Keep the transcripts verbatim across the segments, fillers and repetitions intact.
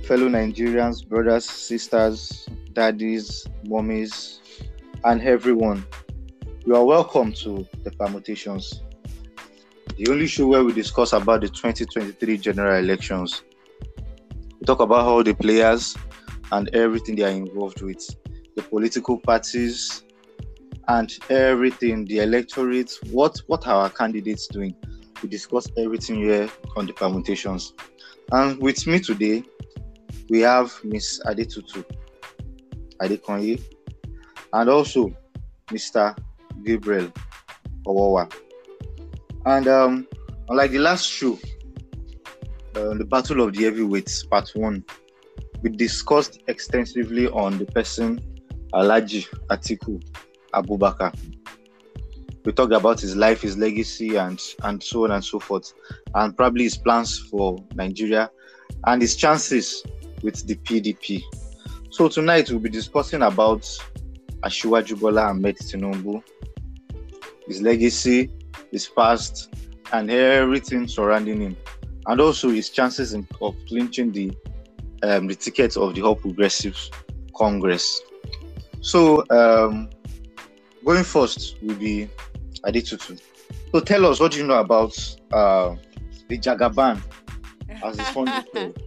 fellow Nigerians, brothers, sisters, daddies, mummies, and everyone. You are welcome to the Permutations, the only show where we discuss about the twenty twenty-three general elections. We talk about all the players and everything they are involved with, the political parties and everything, the electorate, what, what are our candidates doing. We discuss everything here on the Permutations. And with me today, we have Miss Adetutu Adekonye and also Mister Gabriel Owowa. And um, unlike the last show, uh, the Battle of the Heavyweights, part one, we discussed extensively on the person Alhaji Atiku Abubakar. We talked about his life, his legacy, and and so on and so forth, and probably his plans for Nigeria and his chances with the P D P. So tonight we'll be discussing about Asiwaju Bola Ahmed Tinubu, his legacy, his past, and everything surrounding him, and also his chances in, of clinching the um, the ticket of the All Progressives Congress. So um, going first will be Adetutu. So tell us, what do you know about uh, the Jagaban, as it's fondly called?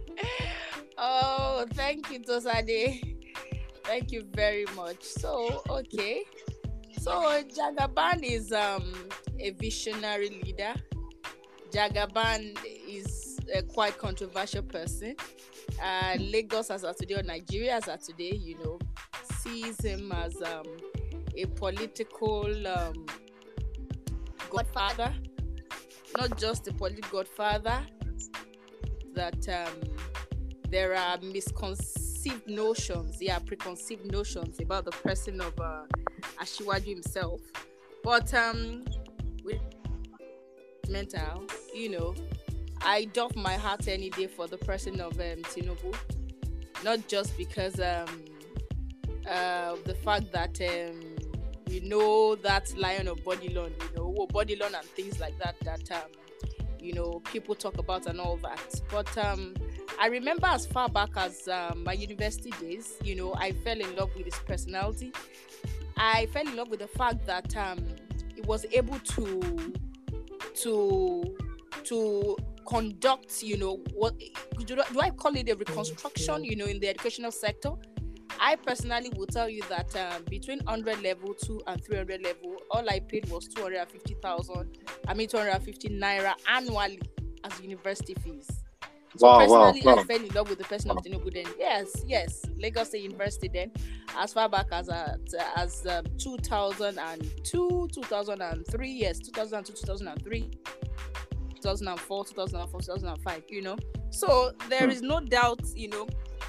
Oh, thank you, Tosade. Thank you very much. So, okay. So, Jagaban is um, a visionary leader. Jagaban is a quite controversial person. Uh, Lagos as of today, or Nigeria as of today, you know, sees him as um, a political um, godfather. Not just a political godfather, that um, there are misconceived notions, yeah, preconceived notions about the person of uh, Asiwaju himself. But um, with mental, you know, I doff my heart any day for the person of um, Tinubu, not just because um, uh, the fact that um, we know that lion of Bodilon, you know, oh, Bodilon and things like that, that um, you know, people talk about and all that. But um, I remember as far back as um, my university days, you know, I fell in love with his personality. I fell in love with the fact that um, he was able to to to conduct, you know, what do, do I call it a reconstruction, you know, in the educational sector. I personally will tell you that um, between one hundred level two and three hundred level, all I paid was two hundred fifty thousand, I mean two hundred fifty naira annually as university fees. So Wow, personally, wow, wow. I fell in love with the person of Tinubu then. Yes, yes, Lagos State University then, as far back as uh, as um, two thousand two, two thousand three, yes, two thousand two, two thousand three, two thousand four, two thousand four, two thousand five, you know. So there Hmm. is no doubt, you know,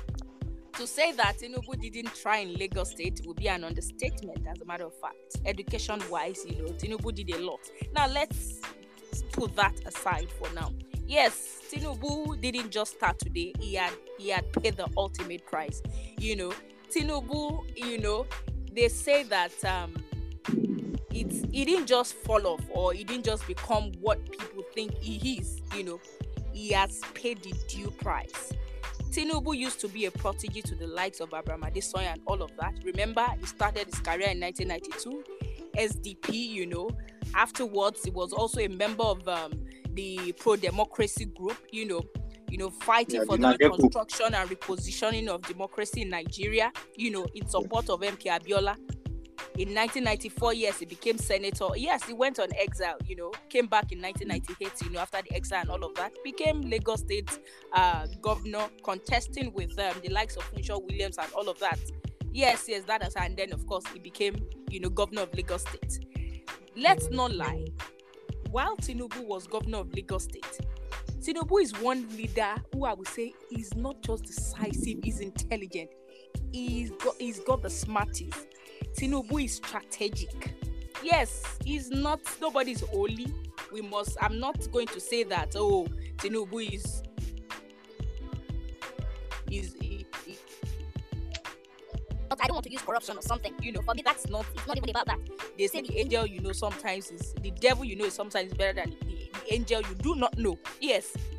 to say that Tinubu didn't try in Lagos State would be an understatement, as a matter of fact. Education-wise, you know, Tinubu did a lot. Now, let's put that aside for now. Yes, Tinubu didn't just start today. He had he had paid the ultimate price. You know, Tinubu, you know, they say that um, it's he didn't just fall off, or he didn't just become what people think he is. You know, he has paid the due price. Tinubu used to be a protege to the likes of Abraham Adesoya and all of that. Remember, he started his career in nineteen ninety-two, S D P, you know. Afterwards, he was also a member of um, the pro-democracy group, you know, you know, fighting Yeah, for the the Nageku. reconstruction and repositioning of democracy in Nigeria, you know, in support of M K Abiola. In nineteen ninety-four, yes, he became senator. Yes, he went on exile, you know, came back in nineteen ninety-eight, you know, after the exile and all of that, became Lagos State uh, governor, contesting with um, the likes of Funshaw Williams and all of that. Yes, yes, that is, and then, of course, he became, you know, governor of Lagos State. Let's not lie. While Tinubu was governor of Lagos State, Tinubu is one leader who I would say is not just decisive, he's intelligent. He's got, he's got the smarties. Tinubu is strategic. Yes, he's not, nobody's holy. We must, I'm not going to say that, oh, Tinubu is, is, he, he, I don't want to use corruption or something, you know, for me that's not, it's not even about that. They say the angel you know sometimes is, the devil you know is sometimes better than the, the angel you do not know. Yes,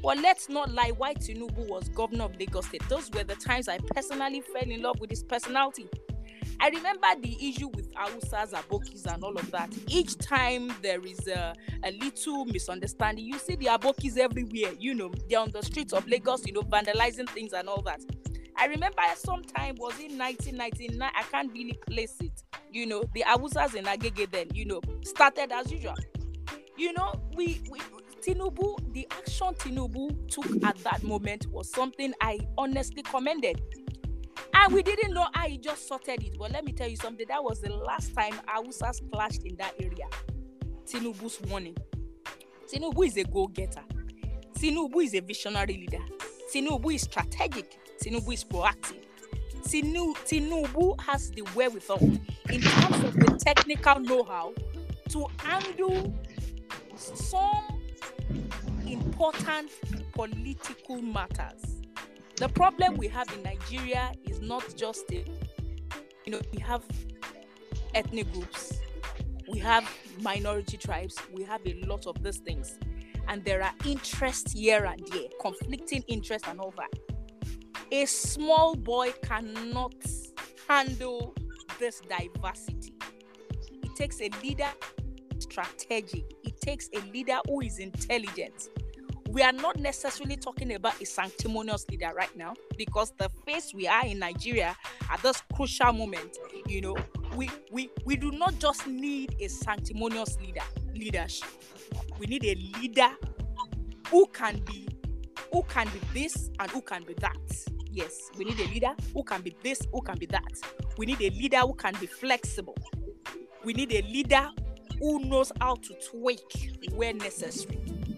But let's not lie, why Tinubu was governor of Lagos State, those were the times I personally fell in love with his personality. I remember the issue with Hausas, Abokis, and all of that. Each time there is a, a little misunderstanding, you see the Abokis everywhere. You know, they're on the streets of Lagos, you know, vandalizing things and all that. I remember sometime, was in nineteen ninety-nine, I can't really place it. You know, the Hausas in Agege then, you know, started as usual. You know, we, we Tinubu, the action Tinubu took at that moment was something I honestly commended. And we didn't know how he just sorted it. But let me tell you something, that was the last time Hausas clashed in that area. Tinubu's warning. Tinubu is a go-getter. Tinubu is a visionary leader. Tinubu is strategic. Tinubu is proactive. Tinu, Tinubu has the wherewithal in terms of the technical know-how to handle some important political matters. The problem we have in Nigeria is not just a, you know, we have ethnic groups, we have minority tribes, we have a lot of these things, and there are interests here and there, conflicting interests and all that. A small boy cannot handle this diversity. It takes a leader strategic. It takes a leader who is intelligent. We are not necessarily talking about a sanctimonious leader right now, because the phase we are in Nigeria at this crucial moment, you know, we we we do not just need a sanctimonious leader leadership. We need a leader who can be who can be this and who can be that. Yes, we need a leader who can be this, who can be that. We need a leader who can be flexible. We need a leader who knows how to tweak where necessary,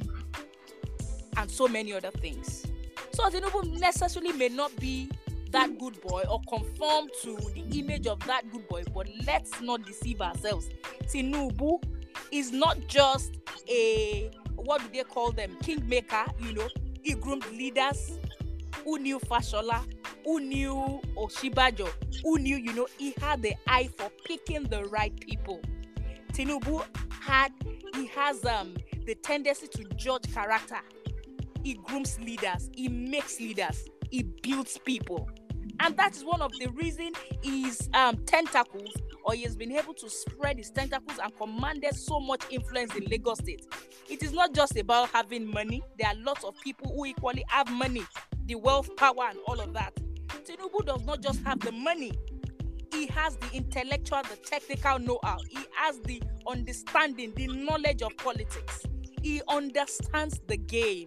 and so many other things. So Tinubu necessarily may not be that good boy or conform to the image of that good boy, but let's not deceive ourselves. Tinubu is not just a, what do they call them, kingmaker, you know. He groomed leaders who knew Fashola, who knew Oshibajo, who knew, you know, he had the eye for picking the right people. Tinubu had, he has um the tendency to judge character. He grooms leaders, he makes leaders, he builds people. And that is one of the reasons his um, tentacles, or he has been able to spread his tentacles and commanded so much influence in Lagos State. It is not just about having money. There are lots of people who equally have money, the wealth, power, and all of that. Tinubu does not just have the money. He has the intellectual, the technical know-how. He has the understanding, the knowledge of politics. He understands the game.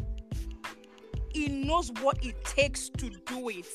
He knows what it takes to do it.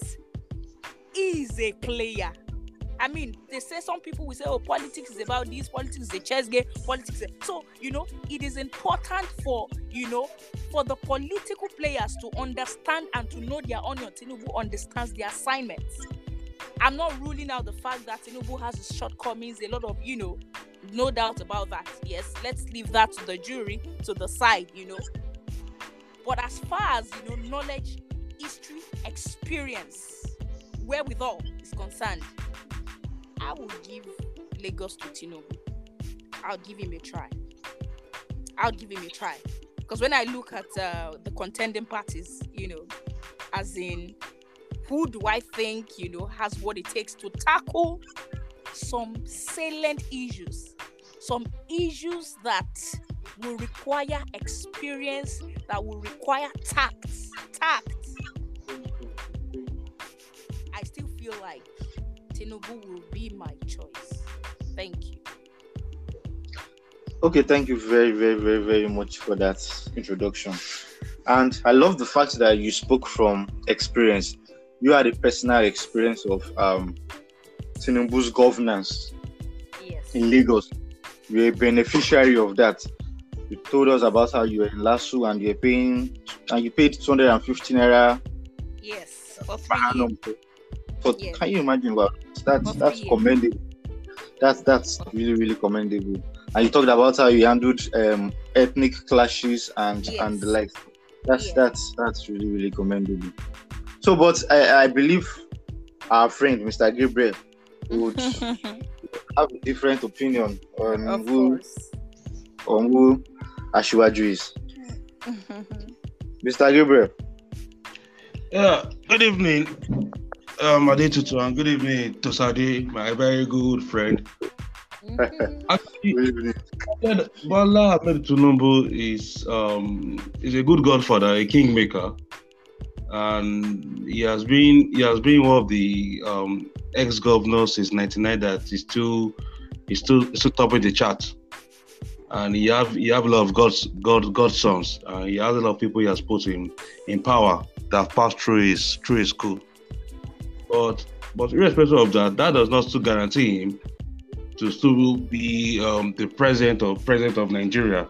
He is a player. I mean, they say, some people will say, oh, politics is about this, politics is a chess game, politics is... So, you know, it is important for, you know, for the political players to understand and to know their onion. Tinubu understands the assignments. I'm not ruling out the fact that Tinubu has his shortcomings, a lot of, you know, no doubt about that. Yes, let's leave that to the jury, to the side, you know. But as far as, you know, knowledge, history, experience, wherewithal is concerned, I will give Lagos to Tinubu. I'll give him a try. I'll give him a try. Because when I look at uh, the contending parties, you know, as in, who do I think, you know, has what it takes to tackle some salient issues, some issues that will require experience, that will require tact, tact. I still feel like Tinubu will be my choice. Thank you. Okay, thank you very, very, very, very much for that introduction. And I love the fact that you spoke from experience. You had a personal experience of um, Tinubu's governance yes. in Lagos. You're a beneficiary of that. You told us about how you were in LASU and you're paying, and you paid two hundred fifty naira. Yes, for three years. For, yes. Can you imagine? Well, that's that's commendable. That's that's really, really commendable. And you talked about how you handled um, ethnic clashes and yes. and the like. That's yes. that's that's really, really commendable. So, but I, I believe our friend Mister Gabriel would have a different opinion on of who course. on who Asiwaju is. Mister Gabriel. Yeah, good evening, um, Adetutu, and good evening, Tosade, my very good friend. Mhm. Actually, Good evening. Bola Ahmed Tinubu is um is a good godfather, a kingmaker, and he has been he has been one of the um ex-governors since ninety-nine that is still is still still topping the chart. And he have he have a lot of God's God godsons. Uh, he has a lot of people he has put in in power that passed through his through his school. But but irrespective of that, that does not still guarantee him to still be um, the president or president of Nigeria.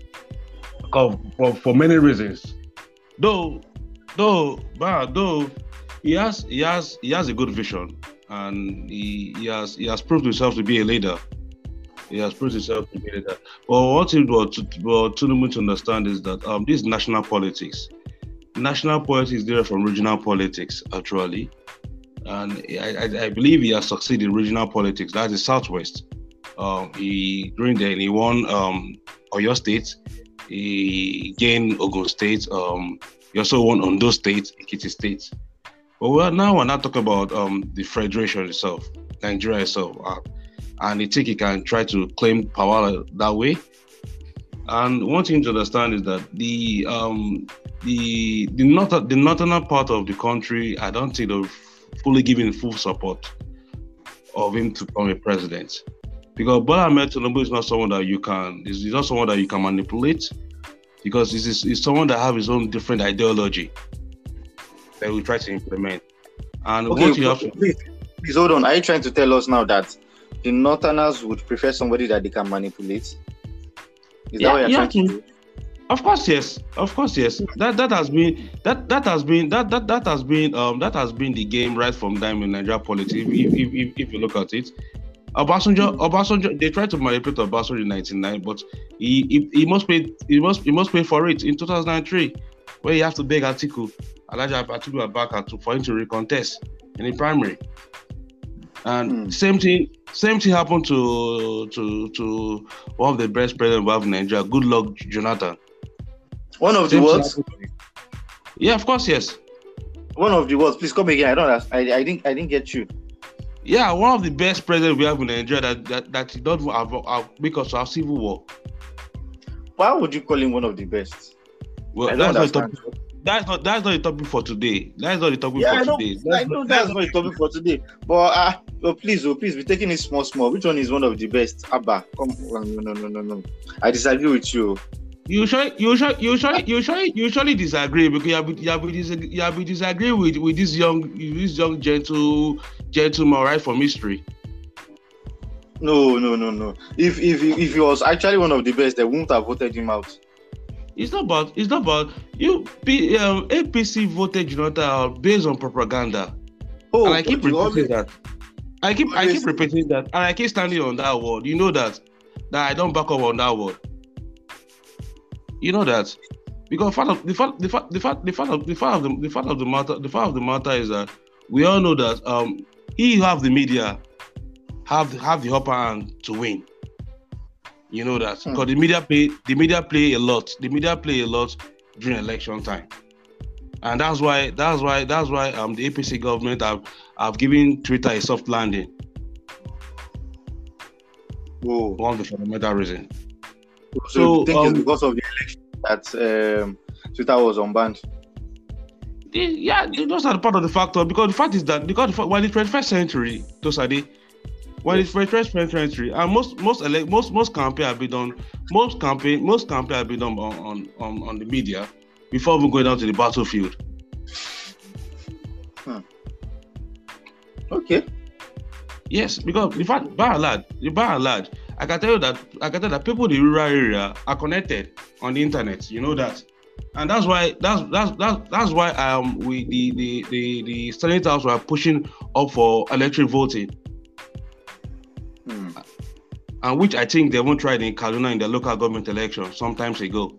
For, for, for many reasons. Though though but though he has he has he has a good vision, and he, he has he has proved himself to be a leader. He has proved himself to be a leader. But what he what what Tinubu to understand is that um this is national politics. National politics is different from regional politics, actually. And I, I, I believe he has succeeded in regional politics. That's the Southwest. Um, he during then he won um, Oyo State. He gained Ogun State. Um, he also won Ondo State, Ekiti State. But we're now we're not talking about um, the federation itself, Nigeria itself, uh, and I think he can try to claim power that way. And one thing to understand is that the um, the the north the northern part of the country, I don't think they've fully given full support of him to become a president, because Bola Ahmed Tinubu is not someone that you can is not someone that you can manipulate, because he's, he's someone that have his own different ideology that we try to implement. And Okay, what you have to please, please hold on. Are you trying to tell us now that the Northerners would prefer somebody that they can manipulate? Is Yeah, that what you're you trying have to to. do? Of course, yes. Of course, yes. That that has been that that has been that that that has been um that has been the game right from time in Nigeria politics. If if if, if, if you look at it, Obasanjo Obasanjo they tried to manipulate Obasanjo in ninety-nine, but he, he he must pay he must he must pay for it in two thousand three, where he has to beg Atiku, Alhaji Atiku Abubakar to for him to recontest in the primary. And Hmm. same thing, same thing happened to to to one of the best presidents we have in Nigeria, Goodluck Jonathan. One of the Same thing words. happened- Yeah, of course, yes. One of the words. Please come again. I don't. understand. I I didn't. I didn't get you. Yeah, one of the best presidents we have in Nigeria that that that did not have, have because of civil war. Why would you call him one of the best? Well, I don't that's not the understand. topic. That's not that's not the topic for today. That's not the topic Yeah, for I know. today. I know that's not the topic for today. But uh, oh, please, oh, please be taking it small, small. Which one is one of the best? Abba, come on, no, no, no, no, no. I disagree with you. You surely, you surely, you surely, you surely, you surely disagree because you have, you have, you have disagree with with this young, this young gentle, gentleman right from history. No, no, no, no. If if if he was actually one of the best, they wouldn't have voted him out. It's not about, it's not about you. P, um, A P C voted Jonathan based on propaganda, Oh, and I keep but you repeating always- that. I keep, I always- keep repeating that, and I keep standing on that word. You know that, that I don't back up on that word. You know that, because fact of, the fact, the fact, the fact, the fact of the fact of the, the fact of the matter, the fact of the matter is that we all know that um he have the media have have the upper hand to win. You know that, Hmm. because the media play the media play a lot. The media play a lot during election time, and that's why that's why that's why um the A P C government have have given Twitter a soft landing. Whoa. One of the fundamental reasons. So, So, you think um, it's because of the election that um, Twitter was unbanned? The- yeah, those are the part of the factor, because the fact is that because the, fa- while the twenty-first century, those are the while the twenty-first century, and most most elect most most campaign have been done, most campaign most campaign have been done on on, on, on the media before even going down to the battlefield. Okay. Yes, because the fact by and large, by and large, I can tell you that I can tell that people in the rural area are connected on the internet. You know that, and that's why that's that's that's, that's why um we the the the the Senate House were pushing up for electric voting, Hmm. and which I think they won't try in Kaduna in the local government election sometimes ago.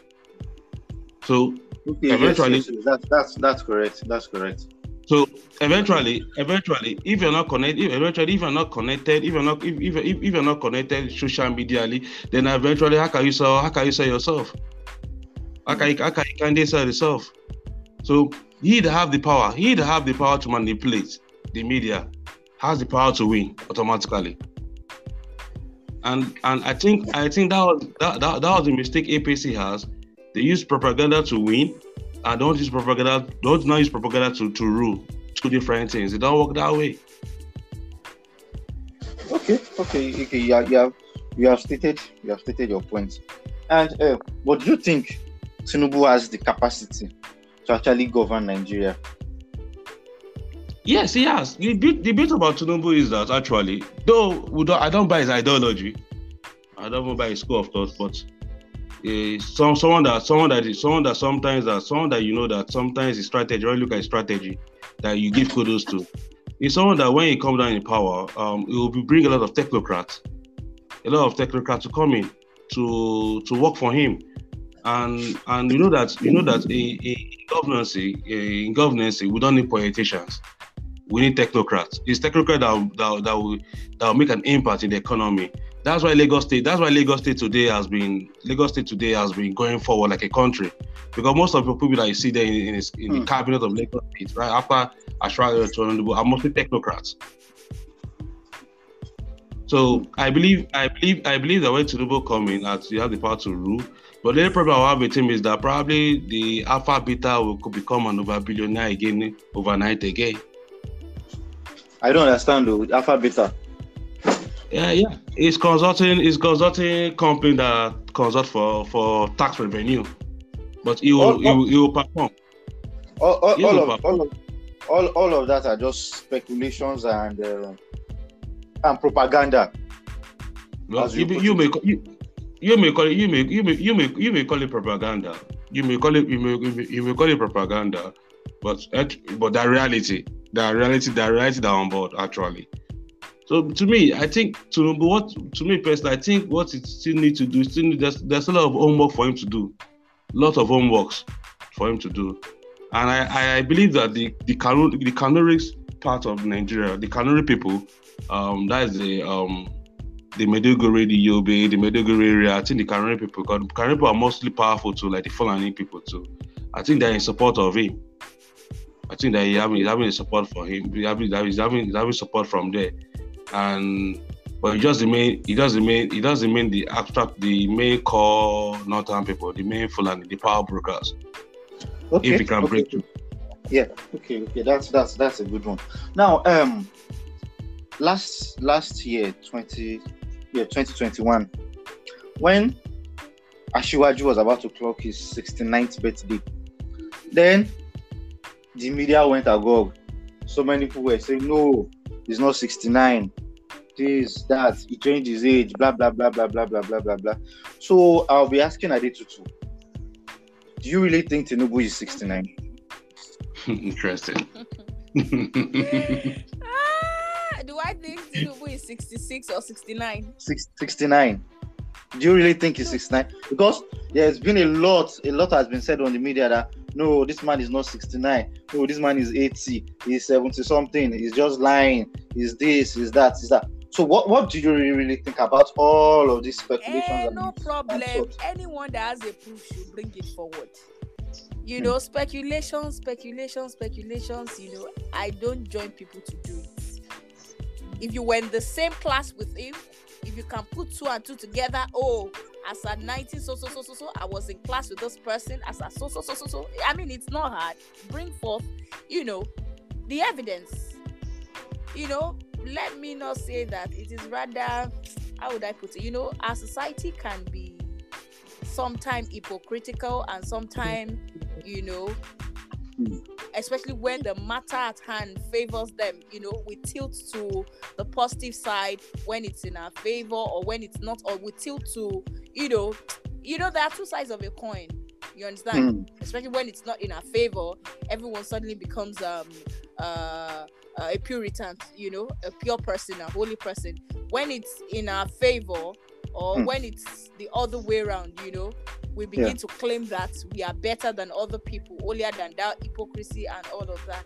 So Okay. Yes, Eventually- yes, yes. That's that's that's correct. That's correct. so eventually, eventually, if you're not connected, if eventually if you're not connected, if you're not if if, if, if you're not connected social medially, then eventually how can you sell how can you sell yourself? How can, how can, can they sell itself? So he that have the power, he that have the power to manipulate the media has the power to win automatically. And and I think I think that was that, that, that was the mistake A P C has. They use propaganda to win, and don't use propaganda, don't not use propaganda to, to rule. Two different things. It don't work that way. Okay, okay, okay. You have, you have, you have stated, you have stated your point. And uh, what do you think Tinubu has the capacity to actually govern Nigeria? Yes, he has. The bit, the bit about Tinubu is that actually, though we don't, I don't buy his ideology, I don't buy his school of thought, but uh, some someone that someone that is someone that sometimes that someone that you know that sometimes is strategy. When you look at strategy, that you give kudos to. It's someone that when he comes down in power, um, it will be bring a lot of technocrats, a lot of technocrats to come in to to work for him, and and you know that you know that in, in governance, in governance, we don't need politicians. We need technocrats. It's technocrats that, that, that, will, that will make an impact in the economy. That's why Lagos State. That's why Lagos State today has been Lagos State today has been going forward like a country, because most of the people that you see there in, in, his, in hmm. the cabinet of Lagos State, right after Ashra are mostly technocrats. So I believe, I believe, I believe that when Tinubu come in, as you have the power to rule, but the only problem I have with him is that probably the Alpha Beta will could become an over billionaire again overnight again. I don't understand though. Alpha Beta. Yeah, yeah. It's consulting. It's consulting company that consult for, for tax revenue, but he will all, he, will, he will perform. All, all, all, will of, perform. all of all all of that are just speculations and uh, and propaganda. Well, you, you, you may you, you may call it you may you may you may you may call it propaganda. You may call it you may you may, you may call it propaganda, but but the reality, the reality, the reality that on board actually. So to me, I think to what to me personally, I think what it still need to do, still need, there's there's a lot of homework for him to do, lot of homeworks for him to do, and I, I believe that the the Kanuri, the Kanuri part of Nigeria, the Kanuri people, um, that is the um the Maiduguri, the Yobe, the Maiduguri area. I think the Kanuri people, because Kanuri people are mostly powerful too, like the Fulani people too. I think they're in support of him. I think that he's having, he's having support for him. He's having, he's having, he's having support from there. And but he just remain he does remain he does remain the abstract the main core northern people, the main Fulani, the power brokers. Okay. If he can okay. break through. Yeah, okay, okay. That's that's that's a good one. Now, um last last year, twenty yeah, twenty twenty-one, when Asiwaju was about to clock his sixty-ninth birthday, then the media went agog. So many people were saying, no, he's not sixty-nine, this, that, he changed his age, blah, blah, blah, blah, blah, blah, blah, blah, blah. So I'll be asking Adetutu, do you really think Tinubu is sixty-nine? Interesting. ah, do I think Tinubu is sixty-six or sixty-nine? Six, sixty-nine. Do you really think he's sixty-nine? Because there's been a lot, a lot has been said on the media that no, this man is not sixty-nine. No, this man is eighty. He's seventy something. He's just lying. He's this, he's that, he's that. So what, what do you really, really think about all of these speculations? Eh, no problem. Anyone that has a proof should bring it forward. You know, speculations, speculations, speculations, you know, I don't join people to do it. If you were in the same class with him, if you can put two and two together, oh, as at nineteen so so so so so I was in class with this person, as at so so so so so I mean, it's not hard. Bring forth, you know, the evidence. You know, let me not say that it is rather, how would I put it? You know, our society can be sometimes hypocritical and sometimes, you know, especially when the matter at hand favors them, you know, we tilt to the positive side when it's in our favor, or when it's not, or we tilt to, you know, you know, there are two sides of a coin. You understand? Mm. Especially when it's not in our favor, everyone suddenly becomes um uh, uh, a Puritan, you know, a pure person, a holy person. When it's in our favor, or mm. when it's the other way around, you know, we begin yeah. to claim that we are better than other people, holier than thou, hypocrisy and all of that.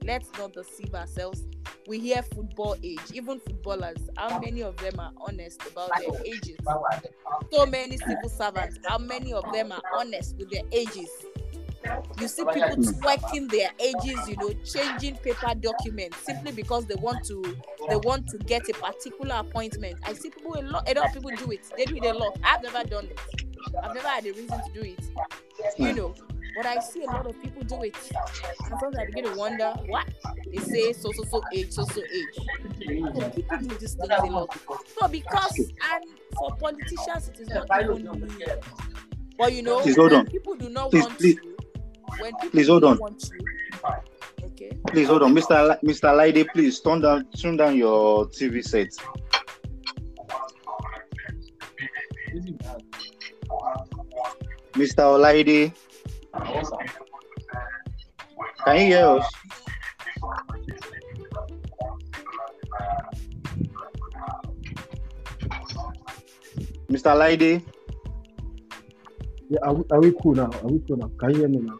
let's not deceive ourselves. We hear football age, even footballers. How many of them are honest about their ages? So many civil servants. How many of them are honest with their ages? You see people twerking their ages, you know, changing paper documents simply because they want to they want to get a particular appointment. I see people a lot a lot of people do it. They do it a lot. I've never done it. I've never had a reason to do it. You know, but I see a lot of people do it. And sometimes I begin to wonder what they say so so so age, so so age. So people do these things a lot. So because and for politicians it is not even new. But you know, please hold when on. people do not Please, want please. you. When people Please hold on. want you, okay. Please hold on, Mister Li- Mister Laide. Please turn down, turn down your T V set. Mister Olaide, can you hear us? Mister Laide, Yeah, are we, are we cool now? Are we cool now? Can you hear me now?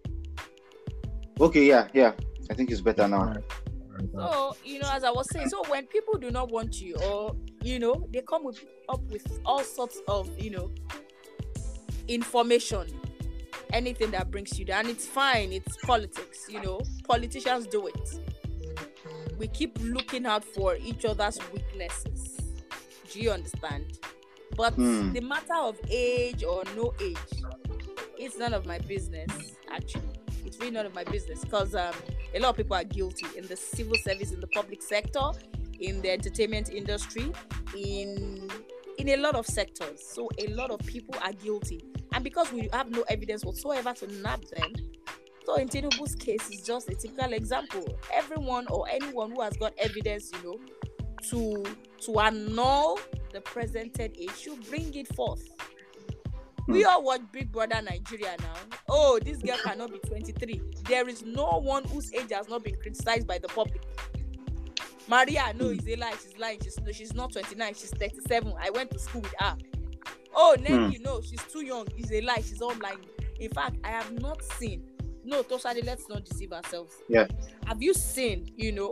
okay, yeah, yeah. I think it's better now. All right. All right, all right. So you know, as I was saying, so when people do not want you, or you know, they come with, up with all sorts of you know information, anything that brings you down. It's fine. It's politics. You know, politicians do it. We keep looking out for each other's weaknesses. Do you understand? But Hmm. the matter of age or no age, it's none of my business, actually. It's really none of my business because um, a lot of people are guilty in the civil service, in the public sector, in the entertainment industry, in in a lot of sectors. So a lot of people are guilty. And because we have no evidence whatsoever to nab them, so in Tinubu's case, it's just a typical example. Everyone or anyone who has got evidence, you know, to to annul the presented age should bring it forth. We all watch Big Brother Nigeria now. Oh, this girl cannot be twenty-three. There is no one whose age has not been criticized by the public. Maria, no, it's a lie. She's lying. She's, she's not twenty-nine. She's thirty-seven. I went to school with her. Oh, Nelly, Hmm. no, she's too young. It's a lie. She's all lying. In fact, I have not seen. No, Toshade, let's not deceive ourselves. Yeah. Have you seen, you know,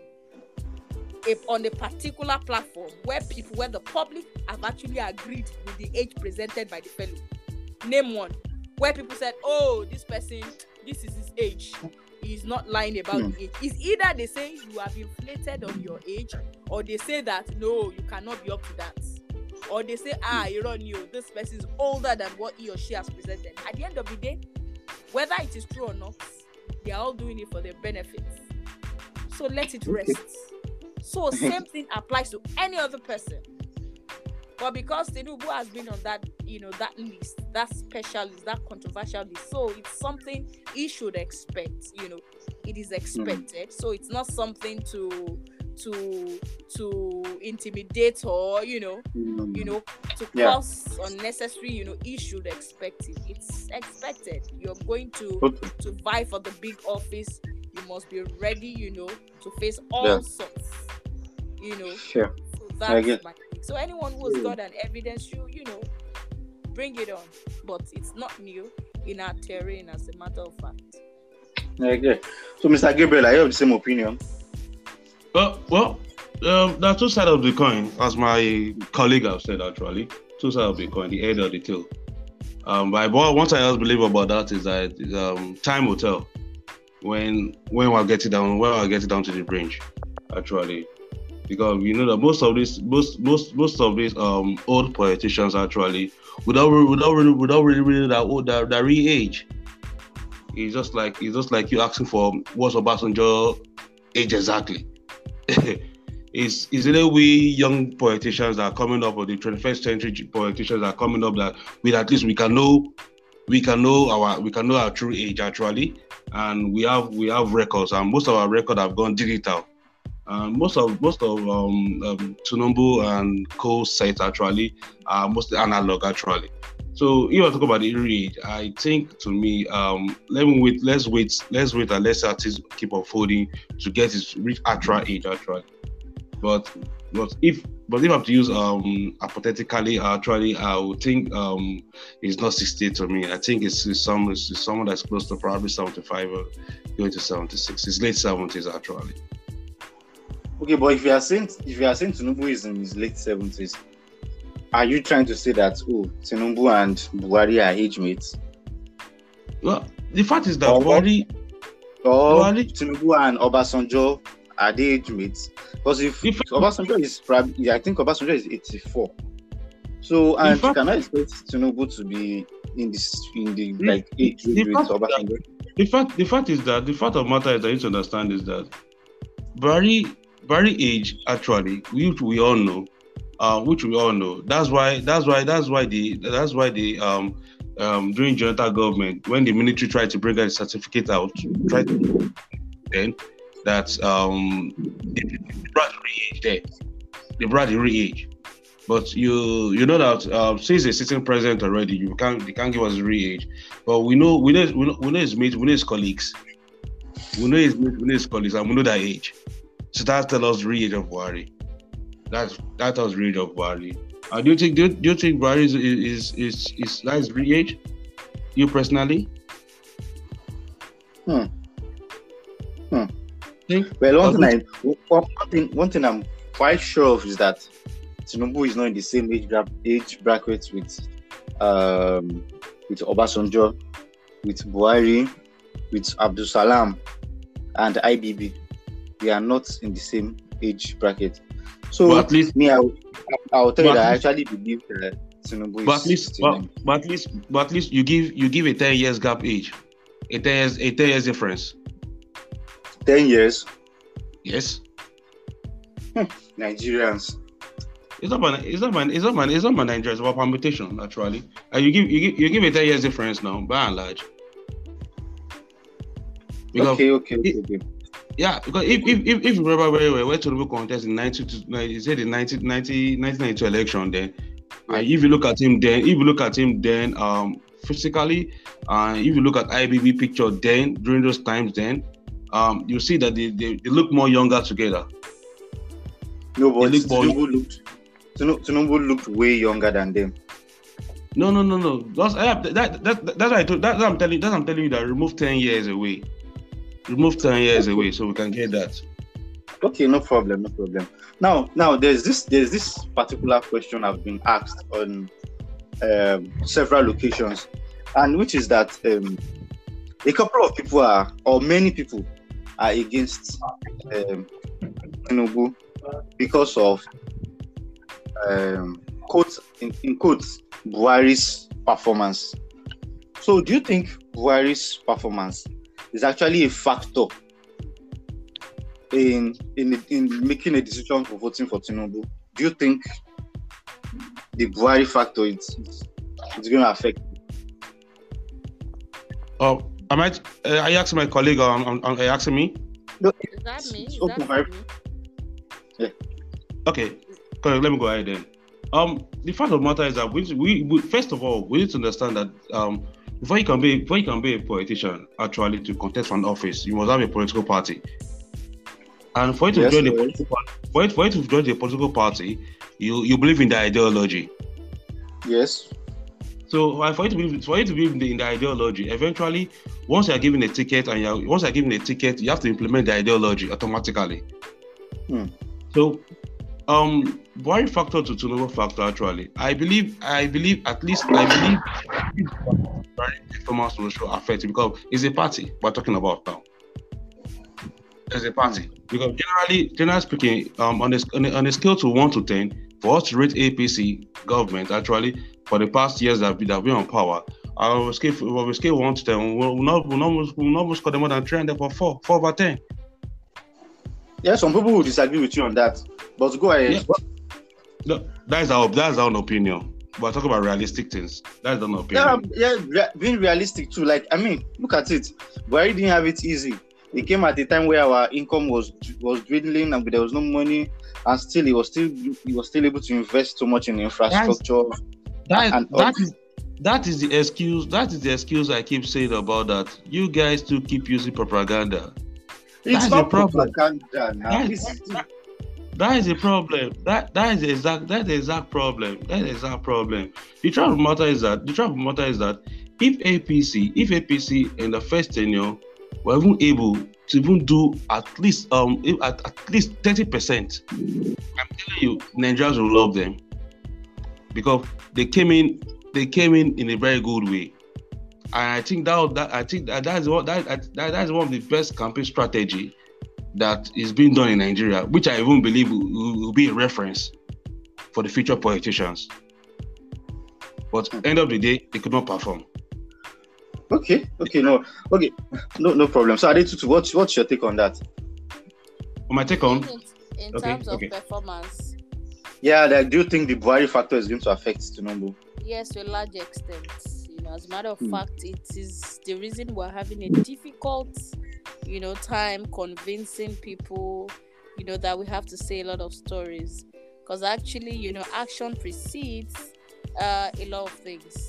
if on a particular platform where people, where the public have actually agreed with the age presented by the fellow? Name one. Where people said, oh, this person, this is his age. He's not lying about Hmm. the age. It's either they say you have inflated on your age, or they say that, no, you cannot be up to that. Or they say, ah, you're on you, this person is older than what he or she has presented. At the end of the day, whether it is true or not, they are all doing it for their benefits. So let it rest. So same thing applies to any other person. But because Tinubu has been on that, you know, that list, that special list, that controversial list, so it's something he should expect. You know, it is expected. So it's not something to to to intimidate or you know, Hmm. you know, to Yeah. cause unnecessary. You know, he should expect it. It's expected. You're going to Okay. to vie for the big office. You must be ready, you know, to face all Yeah. sorts. You know, Sure. so I that's get- my thing. So anyone who has got an evidence, you you know, bring it on. But it's not new in our terrain, as a matter of fact. Okay. So, Mister Gabriel, I have the same opinion. Well, well, um, there are two sides of the coin, as my colleague have said actually. Two sides of the coin, the head or the tail. Um, but what one thing I just believe about that is that um, time will tell when when we'll get it down, when we'll get it down to the branch, actually. Because you know that most of these most most most of these um old politicians actually without re- without really without really really that old that, that real age. It's just like it's just like you asking for what's Obasanjo age exactly. It's it's either we young politicians that are coming up or the twenty-first century politicians that are coming up that with at least we can know we can know our we can know our true age actually, and we have we have records and most of our records have gone digital. Um, most of most of um, um Tinubu and co sites actually are mostly analog actually. So if I talk about the age, I think to me, um, let me wait, let's wait, let's wait and let's artists keep unfolding to get his reach actual age actually. But but if but if I have to use um hypothetically, actually, I would think um it's not sixty to me. I think it's, it's some it's someone that's close to probably seventy-five or going to seventy-six. It's late seventies actually. Okay, but if you are saying if you are saying Tinubu is in his late seventies, are you trying to say that oh Tinubu and Buhari are age mates? Well, the fact is that Or what? Buhari, Or Buhari, Tinubu and Obasanjo are they age mates? Because if The fact- Obasanjo is probably, yeah, I think Obasanjo is eighty-four. So and fact- you cannot expect Tinubu to be in this in the The- like age the group with fact that- Obasanjo. the fact the fact is that the fact of the matter is that you need to understand is that Buhari Buhari age actually, which we all know, uh, which we all know. That's why that's why that's why the that's why the um um during Jonathan government when the military tried to bring that certificate out, tried to then that um they, they brought the re-age there. They brought the re-age. But you you know that uh, since a sitting president already, you can't they can't give us re-age. But we know we know we know, we know his mates, we know his colleagues. We know his mates, we know his colleagues, and we know that age. So that tells us re-age of Buhari. That's that tells re-age of Buhari. Uh, do you think do you, do you think Buhari is is is is that is re-age? You personally? Hmm. Hmm. Think? Well, one Uh, thing, I, one, one thing one thing I'm quite sure of is that Tinubu is not in the same age gap age bracket with um with Obasanjo, with Buhari, with Abdul Salam and I B B. They are not in the same age bracket. So But at least- me, I, will- I will tell you But that I at actually believe that Tinubu is But at least, still but, in- but at least, but at least you give you give a ten years gap age, a ten years a ten years difference. ten years. Yes, Nigerians. it's not my it's not my it's not my it's not my Nigeria. It's about permutation actually. And you give you give you give a ten years difference now by and large. Because, Okay, okay, okay, okay. yeah, because if, if, if, if you remember very well, when Tinubu contest in nineteen he said the nineteen ninety-two election then, and if you look at him then, if you look at him then, um, physically, and uh, if you look at I B B picture then, during those times then, um, you see that they, they, they look more younger together. No, but They look more- Tinubu looked Tinubu, Tinubu looked way younger than them. No, no, no, no. That's I, that, that, that, that's why I told, that, that I'm telling that I'm telling you that remove ten years away. Remove ten years away so we can get that. Okay, no problem, no problem. Now, now there's this there's this particular question I've been asked on um, several locations, and which is that um, a couple of people are, or many people are against um, Tinubu because of um, quotes in, in quotes Buhari's performance. So, do you think Buhari's performance is actually a factor in in in making a decision for voting for Tinubu? Do you think the Buhari factor is it's going to affect? Oh, I might. Uh, I asked my colleague. Um, um, um, are you asking me? No, Is that me? Is Okay, that Buhari. me? Okay, correct. Let me go ahead then. Um, the fact of the matter is that we, we, we first of all we need to understand that um before you can be before you can be a politician actually to contest for an office, you must have a political party. And for you to Yes, join a yes. political party, for you, for you to join a political party, you you believe in the ideology. Yes. So uh, for you to believe for you to believe in the, in the ideology, eventually once you are given a ticket and you are, once you are given a ticket, you have to implement the ideology automatically. Hmm. So um Buhari factor to Tinubu factor actually. I believe I believe at least I believe Buhari performance will show affect because it's a party we're talking about now. It's a party. Because generally, generally speaking, um on a, on a on a scale to one to ten, for us to rate A P C government actually for the past years that we have been on power, I will scale on a scale one to ten, we'll not we'll not we'll not score them more than three hundred for four, four over ten. Yeah, some people will disagree with you on that, but go ahead. Yeah, but, no, that is our that's our own opinion. We're talking about realistic things. That's our own Yeah, opinion. yeah, re- being realistic too. Like, I mean, look at it. Buhari didn't have it easy. He came at a time where our income was was dwindling and there was no money, and still he was still he was still able to invest so much in infrastructure. That, and that is that is the excuse. That is the excuse I keep saying about that. You guys too keep using propaganda. It's That's not the problem. propaganda now. That- This is- That is a problem. That that is the exact that is the exact problem. That is the exact problem. The truth of the matter is that the truth of the matter is that if A P C, if A P C in the first tenure were even able to even do at least um at, at least thirty percent, I'm telling you, Nigerians will love them because they came in they came in in a very good way. And I think that, that I think that that's what that, that that's one of the best campaign strategy that is being done in Nigeria, which I even believe will, will be a reference for the future politicians. But at the end of the day, they could not perform. Okay, okay, no, okay, no, no problem. So, Adetutu, what's what's your take on that? My take on in, in okay, terms of okay. performance. Yeah, like, do you think the Buhari factor is going to affect Tinubu? Yes, to a large extent. You know, as a matter of Hmm. fact, it is the reason we're having a difficult, you know, time convincing people, you know, that we have to say a lot of stories. Because actually, you know, action precedes uh, a lot of things.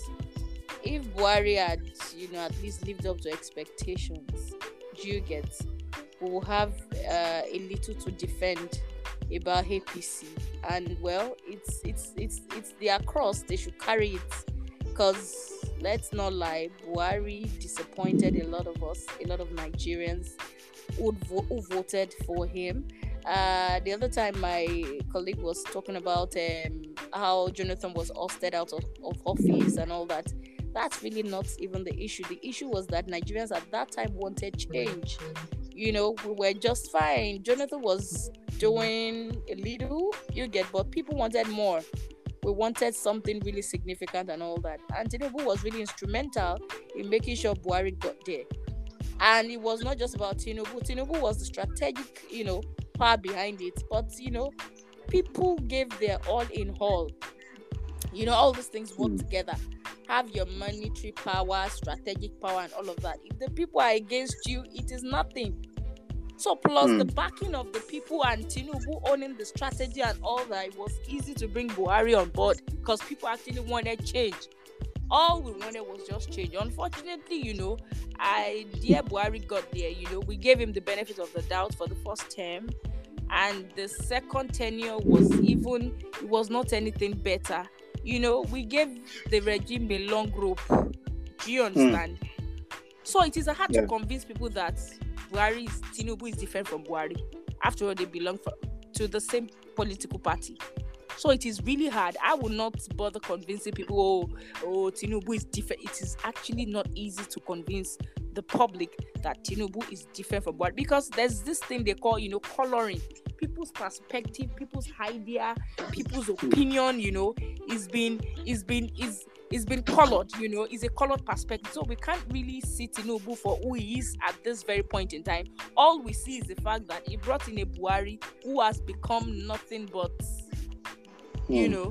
If Buhari had, you know, at least lived up to expectations, do you get, we will have uh, a little to defend about A P C. And well, it's it's it's it's their cross, they should carry it. Because let's not lie, Buhari disappointed a lot of us, a lot of Nigerians who, vo- who voted for him. Uh, the other time, my colleague was talking about um, how Jonathan was ousted out of, of office and all that. That's really not even the issue. The issue was that Nigerians at that time wanted change. You know, we were just fine. Jonathan was doing a little, you get, but people wanted more. We wanted something really significant and all that. And Tinubu was really instrumental in making sure Buhari got there. And it was not just about Tinubu. Tinubu was the strategic, you know, power behind it. But, you know, people gave their all in all. You know, all these things work together. Have your monetary power, strategic power, and all of that. If the people are against you, it is nothing. So plus Hmm. the backing of the people and Tinubu owning the strategy and all that, it was easy to bring Buhari on board because people actually wanted change. All we wanted was just change. Unfortunately, you know, I dear Buhari got there. You know, we gave him the benefit of the doubt for the first term, and the second tenure was even it was not anything better. You know, we gave the regime a long rope. Do you understand? So it is hard Yeah. to convince people that Buhari is Tinubu is different from Buhari. After all, they belong for, to the same political party. So it is really hard. I will not bother convincing people, oh, oh, Tinubu is different. It is actually not easy to convince the public that Tinubu is different from Buhari because there's this thing they call, you know, coloring. People's perspective, people's idea, people's opinion, you know, is been is been is is been colored, you know, is a colored perspective. So we can't really see Tinubu for who he is at this very point in time. All we see is the fact that he brought in a Buhari who has become nothing but, you know,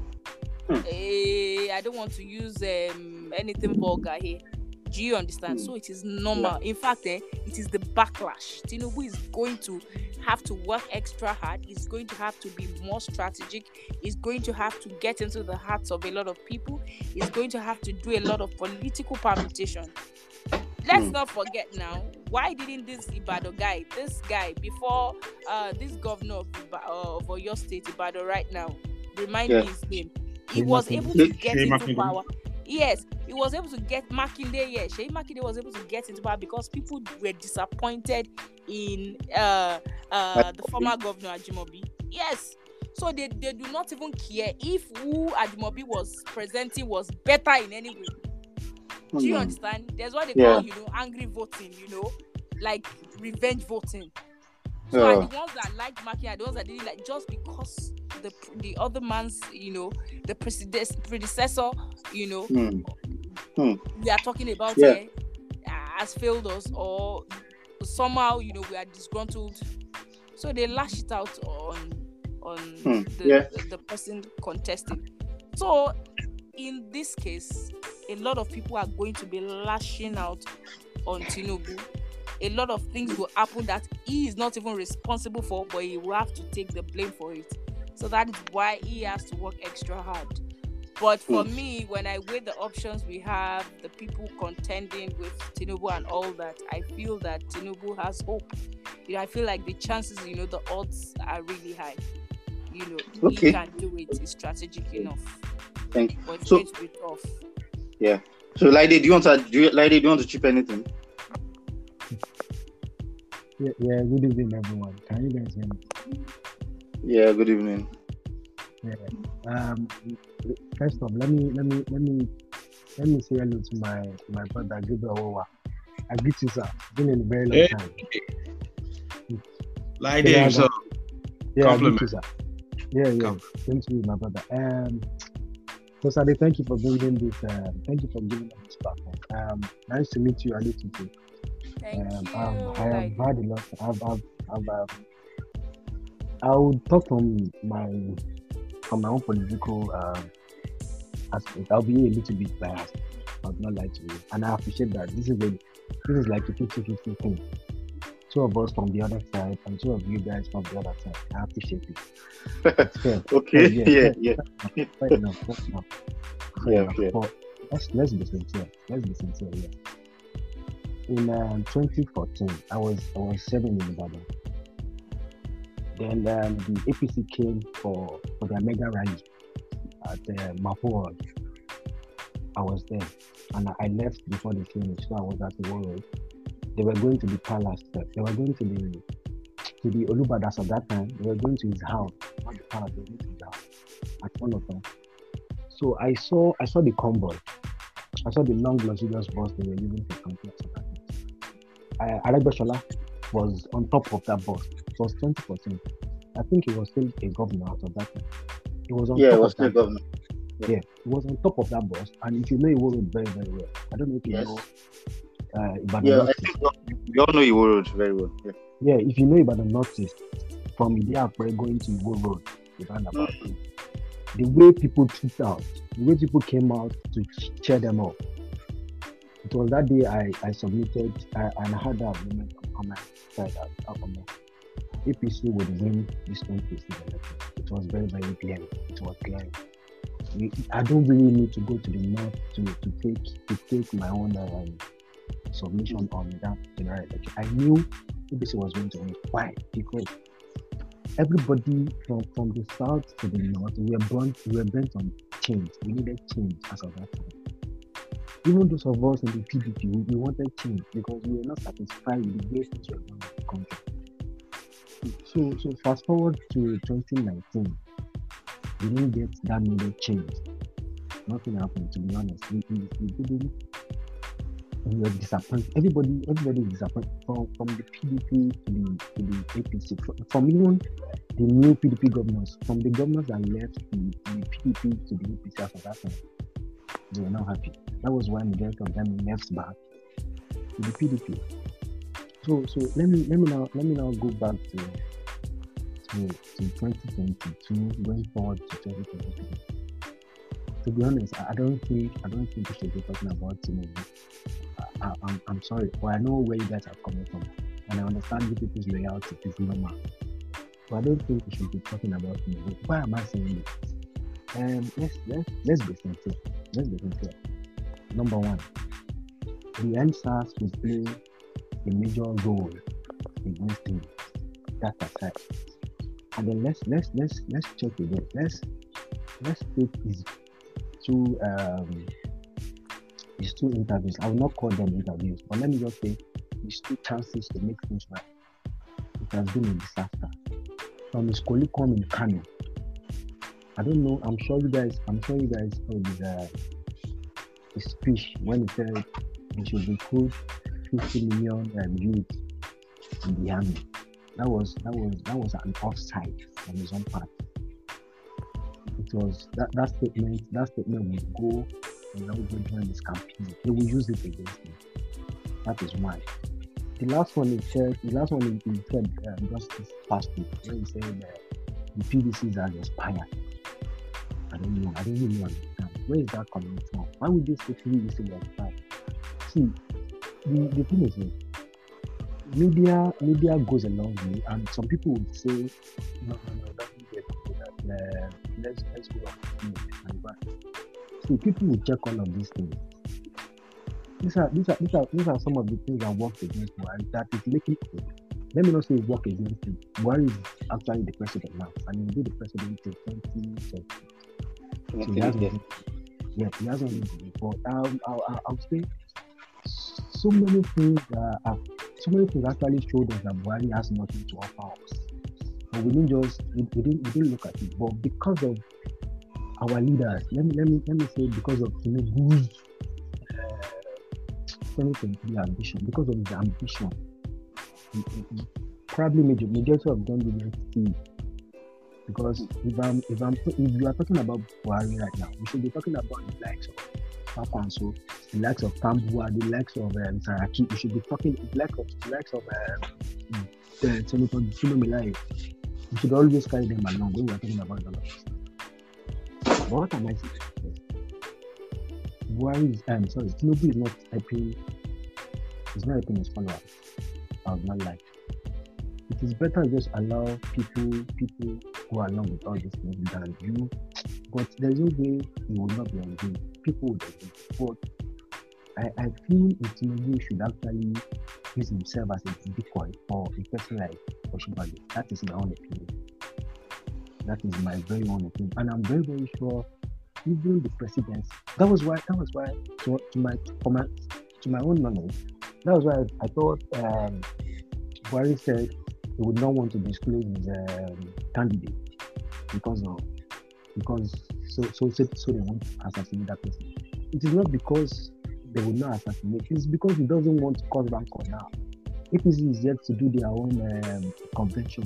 a, I don't want to use um, anything vulgar here. Do you understand? So it is normal. In fact, eh, it is the backlash. Tinubu is going to have to work extra hard. He's going to have to be more strategic. He's going to have to get into the hearts of a lot of people. He's going to have to do a lot of political permutation. Let's not forget now, why didn't this Ibadan guy, this guy, before uh, this governor of, Iba- uh, of Oyo State, Ibadan right now, remind Yeah. me his name, he was able to get Seyi into Makinde. power. Yes, he was able to get Makinde. Yeah, Seyi Makinde was able to get into power because people were disappointed in uh, uh, the former governor Ajimobi. Yes, so they, they do not even care if who Ajimobi was presenting was better in any way. Do you understand? There's what they Yeah. call, you know, angry voting. You know, like revenge voting. So Yeah. and the ones that liked Makinde are the ones that didn't like just because the the other man's, you know, the predecessor, predecessor you know, Hmm. Hmm. we are talking about Yeah. here uh, has failed us, or somehow, you know, we are disgruntled. So they lash it out on on Hmm. the, Yeah. the, the person contesting. So in this case, a lot of people are going to be lashing out on Tinubu. A lot of things will happen that he is not even responsible for, but he will have to take the blame for it. So that is why he has to work extra hard. But for Hmm. me, when I weigh the options we have, the people contending with Tinubu and all that, I feel that Tinubu has hope. You know, I feel like the chances, you know, the odds are really high. you know, Okay. he can do it. It's strategic enough. Thank you. But it's So- going to be tough. Yeah. So, Lide, do you want to do you, Lide, do you want to chip anything? Yeah, yeah, good evening, everyone. Can you guys hear me? Yeah. Good evening. Um, first off, let me let me let me let me say hello to my my brother Gabriel Owa. I greet you, sir. It's been a very long Hey. time. Like Yeah, himself. Yeah, I greet Compliment. you, sir. Yeah, yeah. Come. Thank you, my brother. Um, so Sade, thank you for bringing this. Uh, thank you for giving us this platform. Um, nice to meet you, Ali Tutu. Thank Um, you. I've, I have Like, had a lot. I've, I've, I've, um, I would talk from my from my own political um, aspect. I'll be a little bit biased. I would not lie to you, and I appreciate that. This is a this is like a fifty-fifty thing. Two of us from the other side, and two of you guys from the other side. I appreciate it. It's fair. Okay. Yeah, Yeah. fair. Yeah. Fair enough. Fair enough. Fair Yeah. enough. Yeah. But let's let's be sincere. Let's be sincere. Yeah. In um, twenty fourteen, I was I was serving in Ibadan. Then um, the A P C came for, for their mega rally at uh, Mapo Road. I was there, and I, I left before they finished, so I was at the Road. They were going to the palace. uh, They were going to the to the Olubadas at that time. They were going to his house, not the palace. They were going to his house at one of them. So I saw I saw the convoy. I saw the long luxurious bus they were using for complex at that time. Uh, Aregbesola was on top of that bus. It was twenty fourteen. I think he was still a governor out of that time. He was on Yeah. top It was of still that. governor. Yeah, he was on top of that bus. And if you know Iwo Road very, very well, I don't know if you Yes. know uh, Ibadan Yeah. I North think we all know Iwo Road very well. Yeah. Yeah, if you know Ibadan North East, from Idiakwe going to Iwo Road, the roundabout, Mhm. the way people trooped out, the way people came out to ch- cheer them up. It was that day I, I submitted uh, and I had that moment of comment said that um, A P C would win this twenty sixteen election. It was very, very glaring. It was glaring. We, I don't really need to go to the north to, to take to take my own um, submission on that general election. I knew A P C was going to win. Why? Because everybody from, from the south to the north, we were bent, we were bent on change. We needed change as of that time. Even those of us in the P D P, we, we wanted change because we were not satisfied with the way things were going in the country. So, so fast forward to twenty nineteen, we didn't get that needed change. Nothing happened, to be honest. We, we, we didn't. We were disappointed. Everybody, everybody was disappointed from, from the P D P to the to the A P C. From, from even the new P D P governors, from the governors that left the, the P D P to the A P C after that time, they were not happy. That was why majority of them left back to the P D P. So, so let me let me now let me now go back to to, to twenty twenty-two, going forward to twenty twenty-three. To be honest, I I don't think I don't think we should be talking about Tinubu. I, I, I'm I'm sorry, but I know where you guys are coming from, and I understand you people's loyalty is normal. But I don't think we should be talking about Tinubu. Why am I saying this? Um, let's let's let's be sincere. Let's be sincere. Number one, the N S A S will play a major role in this thing. That aside, and then let's let's let's let's check again. Let's let's take his two um his two interviews. I will not call them interviews, but let me just say his two chances to make things right. It has been a disaster. From his colleague in Kano, I don't know. I'm sure you guys. I'm sure you guys heard his, uh, his speech when he said he should recruit fifty million um, youth in the army. That was that was that was an offside on his own part. It was that, that statement. That statement would go and that would go during his campaign. They will use it against him. That is why. The last one he said. The last one he, he said um, just this past week when he said uh, the P D Cs are expired. I don't know. I don't really understand. Where is that coming from? Why would you say P D Cs are expired? See, the, the thing is, media media goes a long way, and some people would say, no, no, no, that media do that. Uh, let's let's go on and back. See, people will check all of these things. These are these are these are these are some of the things that work against Buhari that is making let me not say work against him. Buhari is actually the president now, and he will be the president till twenty thirty. So he hasn't been, yeah, he hasn't been before. Um, I'll, I'll, I'll say so many things uh, have, so many things actually showed us that Buhari has nothing to offer us. But we didn't just we, we didn't we didn't look at it. But because of our leaders, let me let me let me say because of Tinubu's uh, ambition, because of his ambition, he, he, he probably major majority of them didn't see. Because if I'm if I'm if you are talking about Buhari right now, we should be talking about the likes of Papanso, the likes of Tambua, the likes of um, Saraki. We should be talking the likes of the likes of um, the Senator Philomilai. We should always carry them along when we are talking about dollars. But what am I saying? Buhari is um sorry, Tinubu is not helping. He's not helping his followers. I would not like. It is better just allow people people go along with all these things than you. But there's no way he will not be engaged. People would engage. But I, I feel Tinubu should actually use himself as a decoy for a person like Osinbajo. That is my own opinion. That is my very own opinion. And I'm very, very sure even the presidency. That was why that was why to, to my for my to my own knowledge, that was why I, I thought um Buhari said he would not want to disclose his um, candidate because of because so so so, so they won't assassinate that person. It is not because they would not assassinate. It's because he doesn't want to cause rancor now. A P C is yet to do their own um, convention,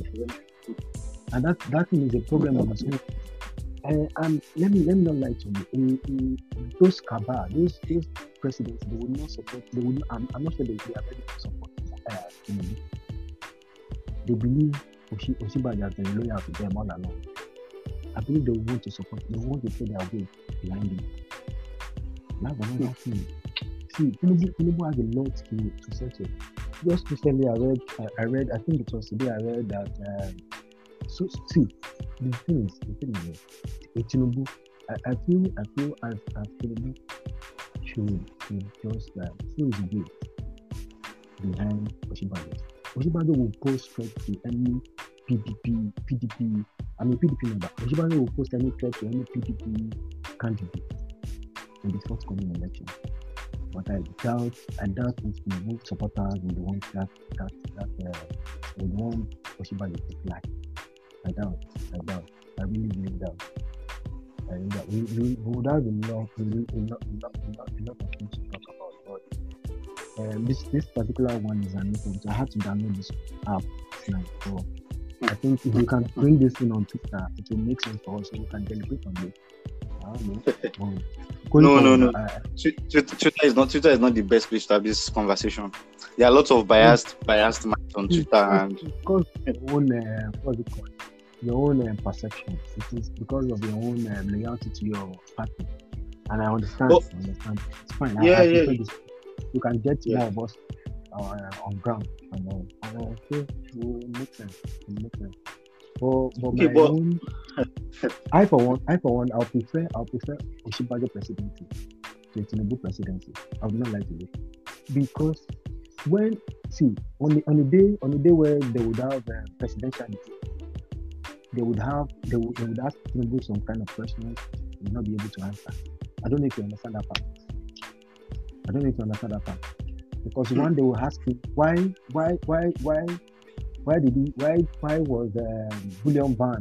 and that that thing is a problem of its own. And, and let me let me not lie to you. In, in, in those cabal, those those presidents, they will not support. They will. Not, I'm, I'm not sure they, they are ready to support. Uh, Tinubu. They believe Osinbajo has been loyal to them all along. I believe they want to support, they want to put their weight behind him. That's another thing. See, Tinubu, Tinubu has a lot to, to settle. Just recently, I read, I, I read, I think it was today, I read that, um, so, see, the thing is, the thing is, with Tinubu, I, I feel, I feel as, as Tinubu should, should just, uh, throw his weight behind Osinbajo. Osinbajo will post threat to any P D P, P D P, I mean P D P member. Osinbajo will post any threat to any P D P candidate in the forthcoming election. But I doubt, I doubt if the vote supporters will want that, that, that, uh, would want Osinbajo to fly. I doubt, I doubt, I really, really doubt. I really doubt. We, we, we would have enough, a lot, a lot, a lot, a lot of things to talk about, but Um, this this particular one is an info, so I had to download this app tonight. So I think if you can bring this in on Twitter, it will make sense for us. So we can deliberate on it. I don't know. Um, no, no, no. Uh, Twitter, Twitter is not Twitter is not the best place to have this conversation. There are lots of biased biased minds on Twitter, and because your own uh, what's it called? Your own uh, perception. It is because of your own uh, loyalty to your party, and I understand. Oh. I understand. It's fine. Yeah, I, I yeah. this. You can get Yeah. more of us uh, on ground, and uh, and I feel it will make sense. It will make sense. But, but Okay, my but- own, I for one, I for one, I'll prefer, I'll prefer Osinbajo presidency to Tinubu presidency. I would not like to do because when see on the on the day on the day where they would have uh, presidential debate, they would have they would, they would ask Tinubu some kind of questions he would not be able to answer. I don't know if you understand that part. I don't know if you understand that part. Because one they will ask him why why why why why did he why why was um, bullion banned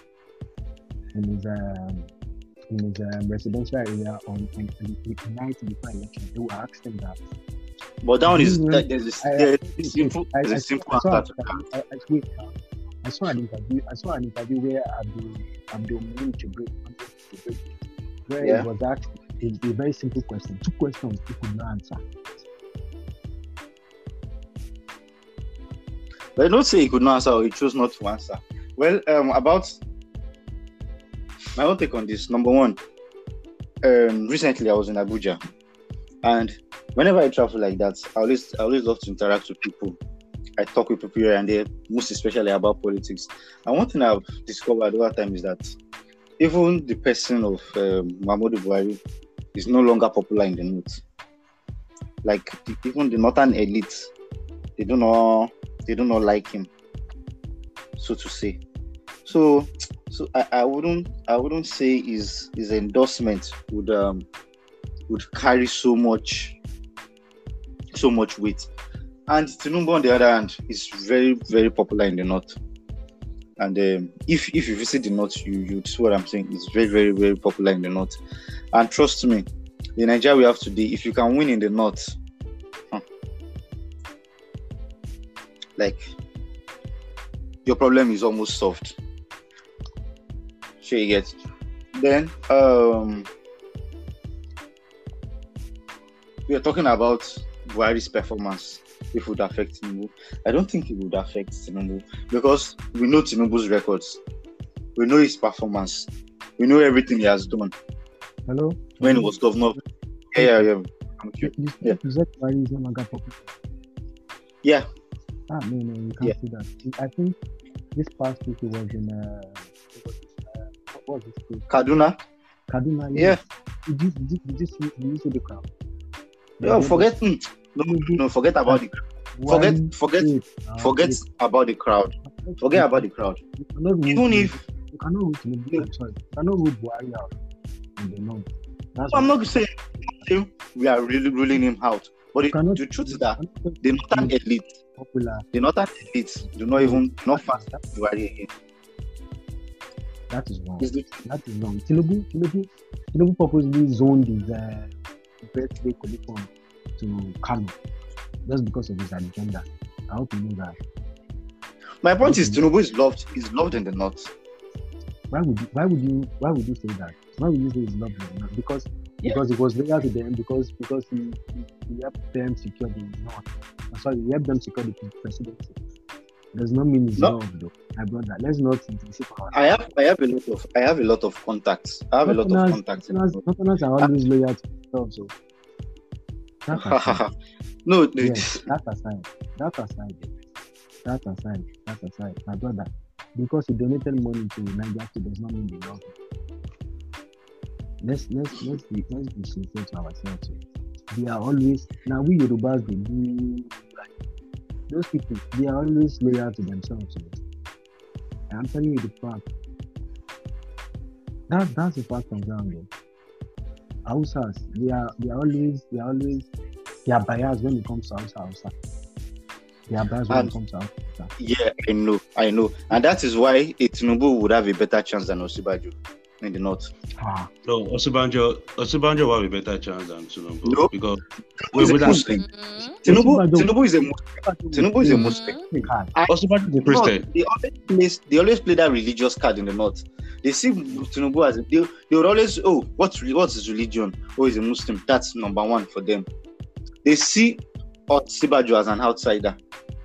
in his um, in his um, residential area on, on, on the night before election. They will ask him that. but that one is This that, there's a, I- there's I- a simple I- there's I- a simple I saw- answer to that. I, I, wait, uh, I saw an interview. I saw an interview where Abdul Abdul Mumin Jibril, Jibril, where Yeah. it was asked a, a very simple question, two questions he could not answer. But I don't say he could not answer or he chose not to answer. Well, um, about my own take on this. Number one, um, recently I was in Abuja, and whenever I travel like that, I always I always love to interact with people. I talk with people here and there, most especially about politics. And one thing I've discovered over time is that even the person of um, Muhammadu Buhari is no longer popular in the north. Like the, even the northern elite, they don't know. they do not like him, so to say. So, so I, I wouldn't I wouldn't say his his endorsement would um would carry so much so much weight. And Tinubu, on the other hand, is very very popular in the north. And um, if if you visit the north, you you see what I'm saying. It's very very very popular in the north. And trust me, the Nigeria we have today, if you can win in the north, huh, like your problem is almost solved. Sure you get. Then um, we are talking about Buhari's performance. If it would affect Tinubu, I don't think it would affect Tinubu because we know Tinubu's records, we know his performance, we know everything he has done. Hello. When he was governor, yeah, yeah, yeah. You, you, Yeah. you said Buhari is no longer popular. Yeah. Ah, no, no, you can't Yeah. see that. I think this past week it was in uh, it was, uh what was this place? Kaduna. Kaduna. Yeah. Did you, did you, did you see, did you see the crowd? No, forget. mm, No, no, forget about the. Forget, Buhari forget, stayed. Ah, forget stayed. about the crowd. Forget about the crowd. You cannot rule Even Tinubu- if you cannot rule Tinubu, I'm sorry, you cannot rule Buhari out in the north. That's I'm what- not saying saying we are really ruling him out, but you the, cannot- the truth is that you cannot the northern elite, popular. the northern elite, do not even not fast Buhari again. That is wrong. Is the That is wrong. Tinubu, Tinubu, Tinubu purposely zoned his uh, birthday collection to Kano just because of his agenda. I hope you know that. My point is Tinubu is loved. Is loved in the north. Why would you, why would you why would you say that? Why would you say he's loved in the north? Because Yeah. because it was loyal to them because because he, he, he helped them secure the north. I'm sorry, he helped them secure the presidency. Does not mean he's No. loved though. My brother, let's not intensify our I have I have a lot of I have a lot of contacts. I have a lot of Northerners- contacts. in the Northerners, north. Northerners are always loyal to themselves. So that aside, No, the- yes, that aside, that aside, that aside, that aside, my brother, because he donated money to Nigeria State does not mean they love him. Let's let's let's be let's be sincere to ourselves. They are always now we Yorubas they do like those people. They are always loyal to themselves. I'm telling you the fact. That that's the fact on ground. Though. Hausas, they are they are always they are always they are biased when it comes to Hausa Hausa. They are biased when And- it comes to Hausa. yeah, I know, I know, and that is why a Tinubu would have a better chance than Osibajo in the north. Ah, No, Osibanjo, Osibanjo will have a better chance than Tinubu No. because He's a with that- Muslim. Mhm. Tinubu, Osibajo- Tinubu is a Muslim. Tinubu is a Mhm. Muslim. Osibanjo is a Christian. No, they always play, they always play that religious card in the north. They see Tinubu as a, they, they would always oh what's re- what's his religion? Oh, he's a Muslim. That's number one for them. They see Osibajo as an outsider.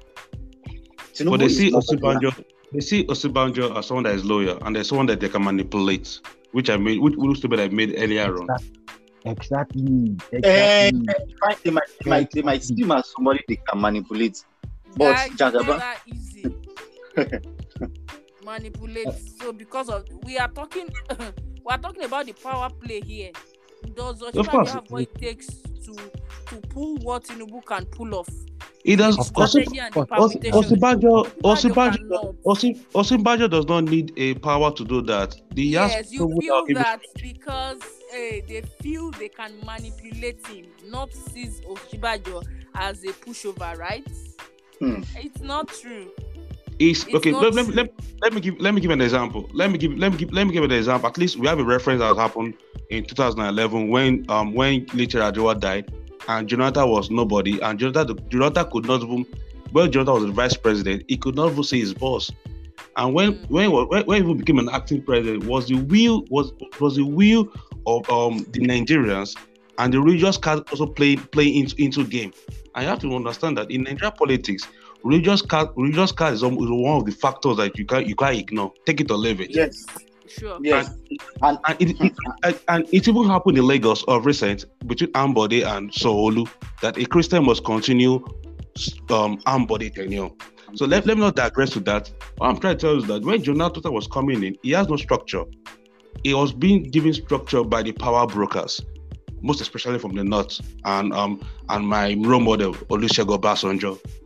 Tinubu But they is see more popular. Osibanjo, they see Osibanjo as someone that is loyal and there's someone that they can manipulate, which I made, which which statement I made earlier on. exactly, Eh, exactly. fine, they might they might they might see him as somebody they can manipulate. But Guys, Jagaba, it's not easy. Manipulate. So because of we are talking, we are talking about the power play here. Does Of Osibajo course. have what it takes to to pull what Tinubu can pull off? He does. Of course. Osi- Strategy and the of course. permutations. Osibanjo, Osibajo Osibanjo, cannot. Osi- Osibanjo does not need a power to do that. The Yes, you Yas- feel people- that because eh, they feel they can manipulate him, not sees Osibajo as a pushover, right? Hmm. It's not true. Is It's okay. not Let, let, true. let, let me give let me give an example. Let me give let me give let me give an example. At least we have a reference that happened in two thousand eleven when um when Late Rajowa died and Jonathan was nobody and Jonathan Jonathan could not even when Jonathan was the vice president he could not even see his boss. And when Mm. when when when he became an acting president was the will was was the will of um the Nigerians and the religious card also play play into into game. I have to understand that in Nigerian politics. Religious card, religious card is, um, is one of the factors that you can't you can't ignore. Take it or leave it. yes, Sure. yes, and And it, it and- and it even happened in Lagos of recent between Ambode and Soolu that a Christian must continue um Ambode tenure. So let, let me not digress to that. What I'm trying to tell you is that when Jonathan was coming in, he has no structure. He was being given structure by the power brokers, most especially from the north, and um and my role model Olusegun Obasanjo.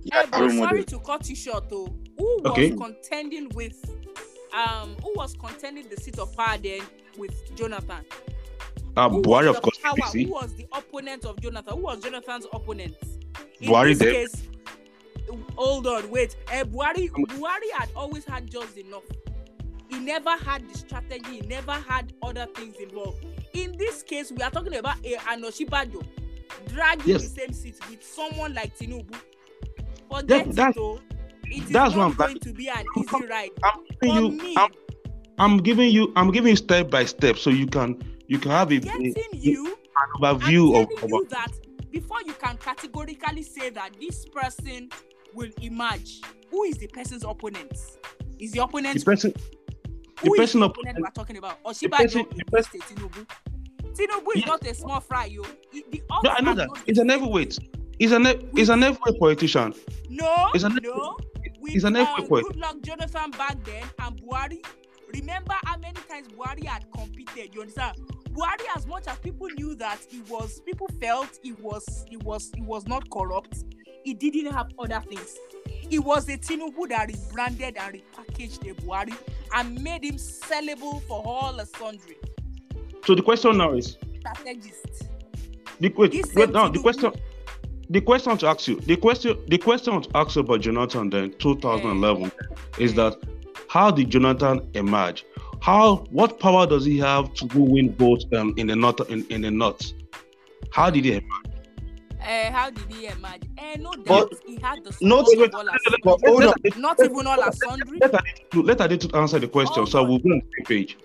Yeah, Eh, but role sorry model. to cut you short, though. Who was Okay. contending with, um, who was contending the seat of power then with Jonathan? Uh, Who Buhari, was of the course, power? A P C. Who was the opponent of Jonathan? Who was Jonathan's opponent? In Buhari this there. case, hold on, wait. Uh, Buhari, Buhari had always had just enough. He never had the strategy. He never had other things involved. In this case, we are talking about a Anoshibajo dragging Yes. the same seat with someone like Tinubu. Forget That- it, that's- though. It is that's what not I'm going like- to be an easy ride. I'm For giving you. me, I'm, I'm giving you. I'm giving you step by step, so you can you can have a, a, getting a- you. an I'm overview telling of, of you that before you can categorically say that this person will emerge, who is the person's opponent? Is the opponent the person. who the is person the of- opponent we're talking about? person- Oshibajo the in person- State Tinubu. Tinubu is Yes. not a small fry, yo. He- The odds No, I know are that. not He's an the same. heavyweight. He's an he's an heavyweight politician. No, He's an- no. With he's an uh, heavyweight. Goodluck Jonathan back then and Buhari. Remember how many times Buhari had competed? You understand? Buhari, as much as people knew that he was, people felt he was, he was, he was not corrupt. He didn't have other things. It was the Tinubu that rebranded and repackaged the Buhari and made him sellable for all the sundry. So the question now is, Strategist. the, wait, This wait, same now the Tinubu- question, the question to ask you, the question, the question to ask you about Jonathan then, twenty eleven, is that how did Jonathan emerge? How, what power does he have to go win votes um, in the north? In, in the north, how did he emerge? Uh, how did he emerge? Uh, no But doubt he had the not support even- of all but our hold on. sundry. Not even all our sundry. Let Ade- let Ade to answer the question, Hold so on. we'll be on the same page.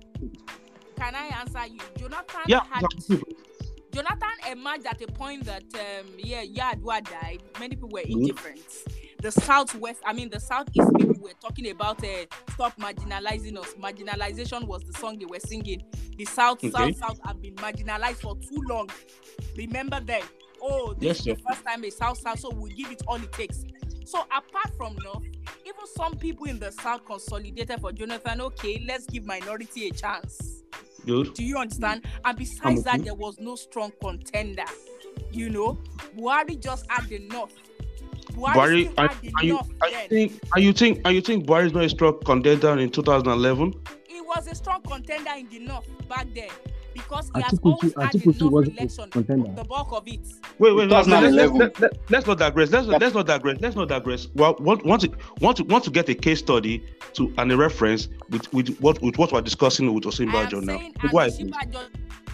Can I answer you? Jonathan Yeah, had yeah. Jonathan emerged at a point that um yeah, Yadwa died. Many people were Good. indifferent. The southwest, I mean the southeast people were talking about uh, stop marginalizing us. Marginalization was the song they were singing. The south, Okay. south, south have been marginalized for too long. Remember them? Oh, this Yes, is the sir. first time a south, south, so we'll give it all it takes. So apart from north, even some people in the south consolidated for Jonathan. Okay, let's give minority a chance. Good. Do you understand? And I'm besides with that, you. there was no strong contender. You know, Buhari just had enough. Buhari, Buhari, still are, had are you, enough are you then. think, are you think, are you think Buhari is not a strong contender in two thousand eleven? He was a strong contender in the north back then because he has Atiku always too- had Atiku too enough wasn't a election. contender. The bulk of it. Wait, wait, let's, let's, twenty eleven. let's, let, let's not digress. Let's, let's not digress. Let's not digress. Well, want, want to want to want to get a case study to and a reference with with what with what we're discussing with I Osinbajo am now. saying Why? Anoshiba just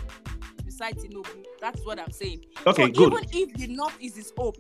beside Tinubu. That's what I'm saying. Okay, so good. even if the north is his hope,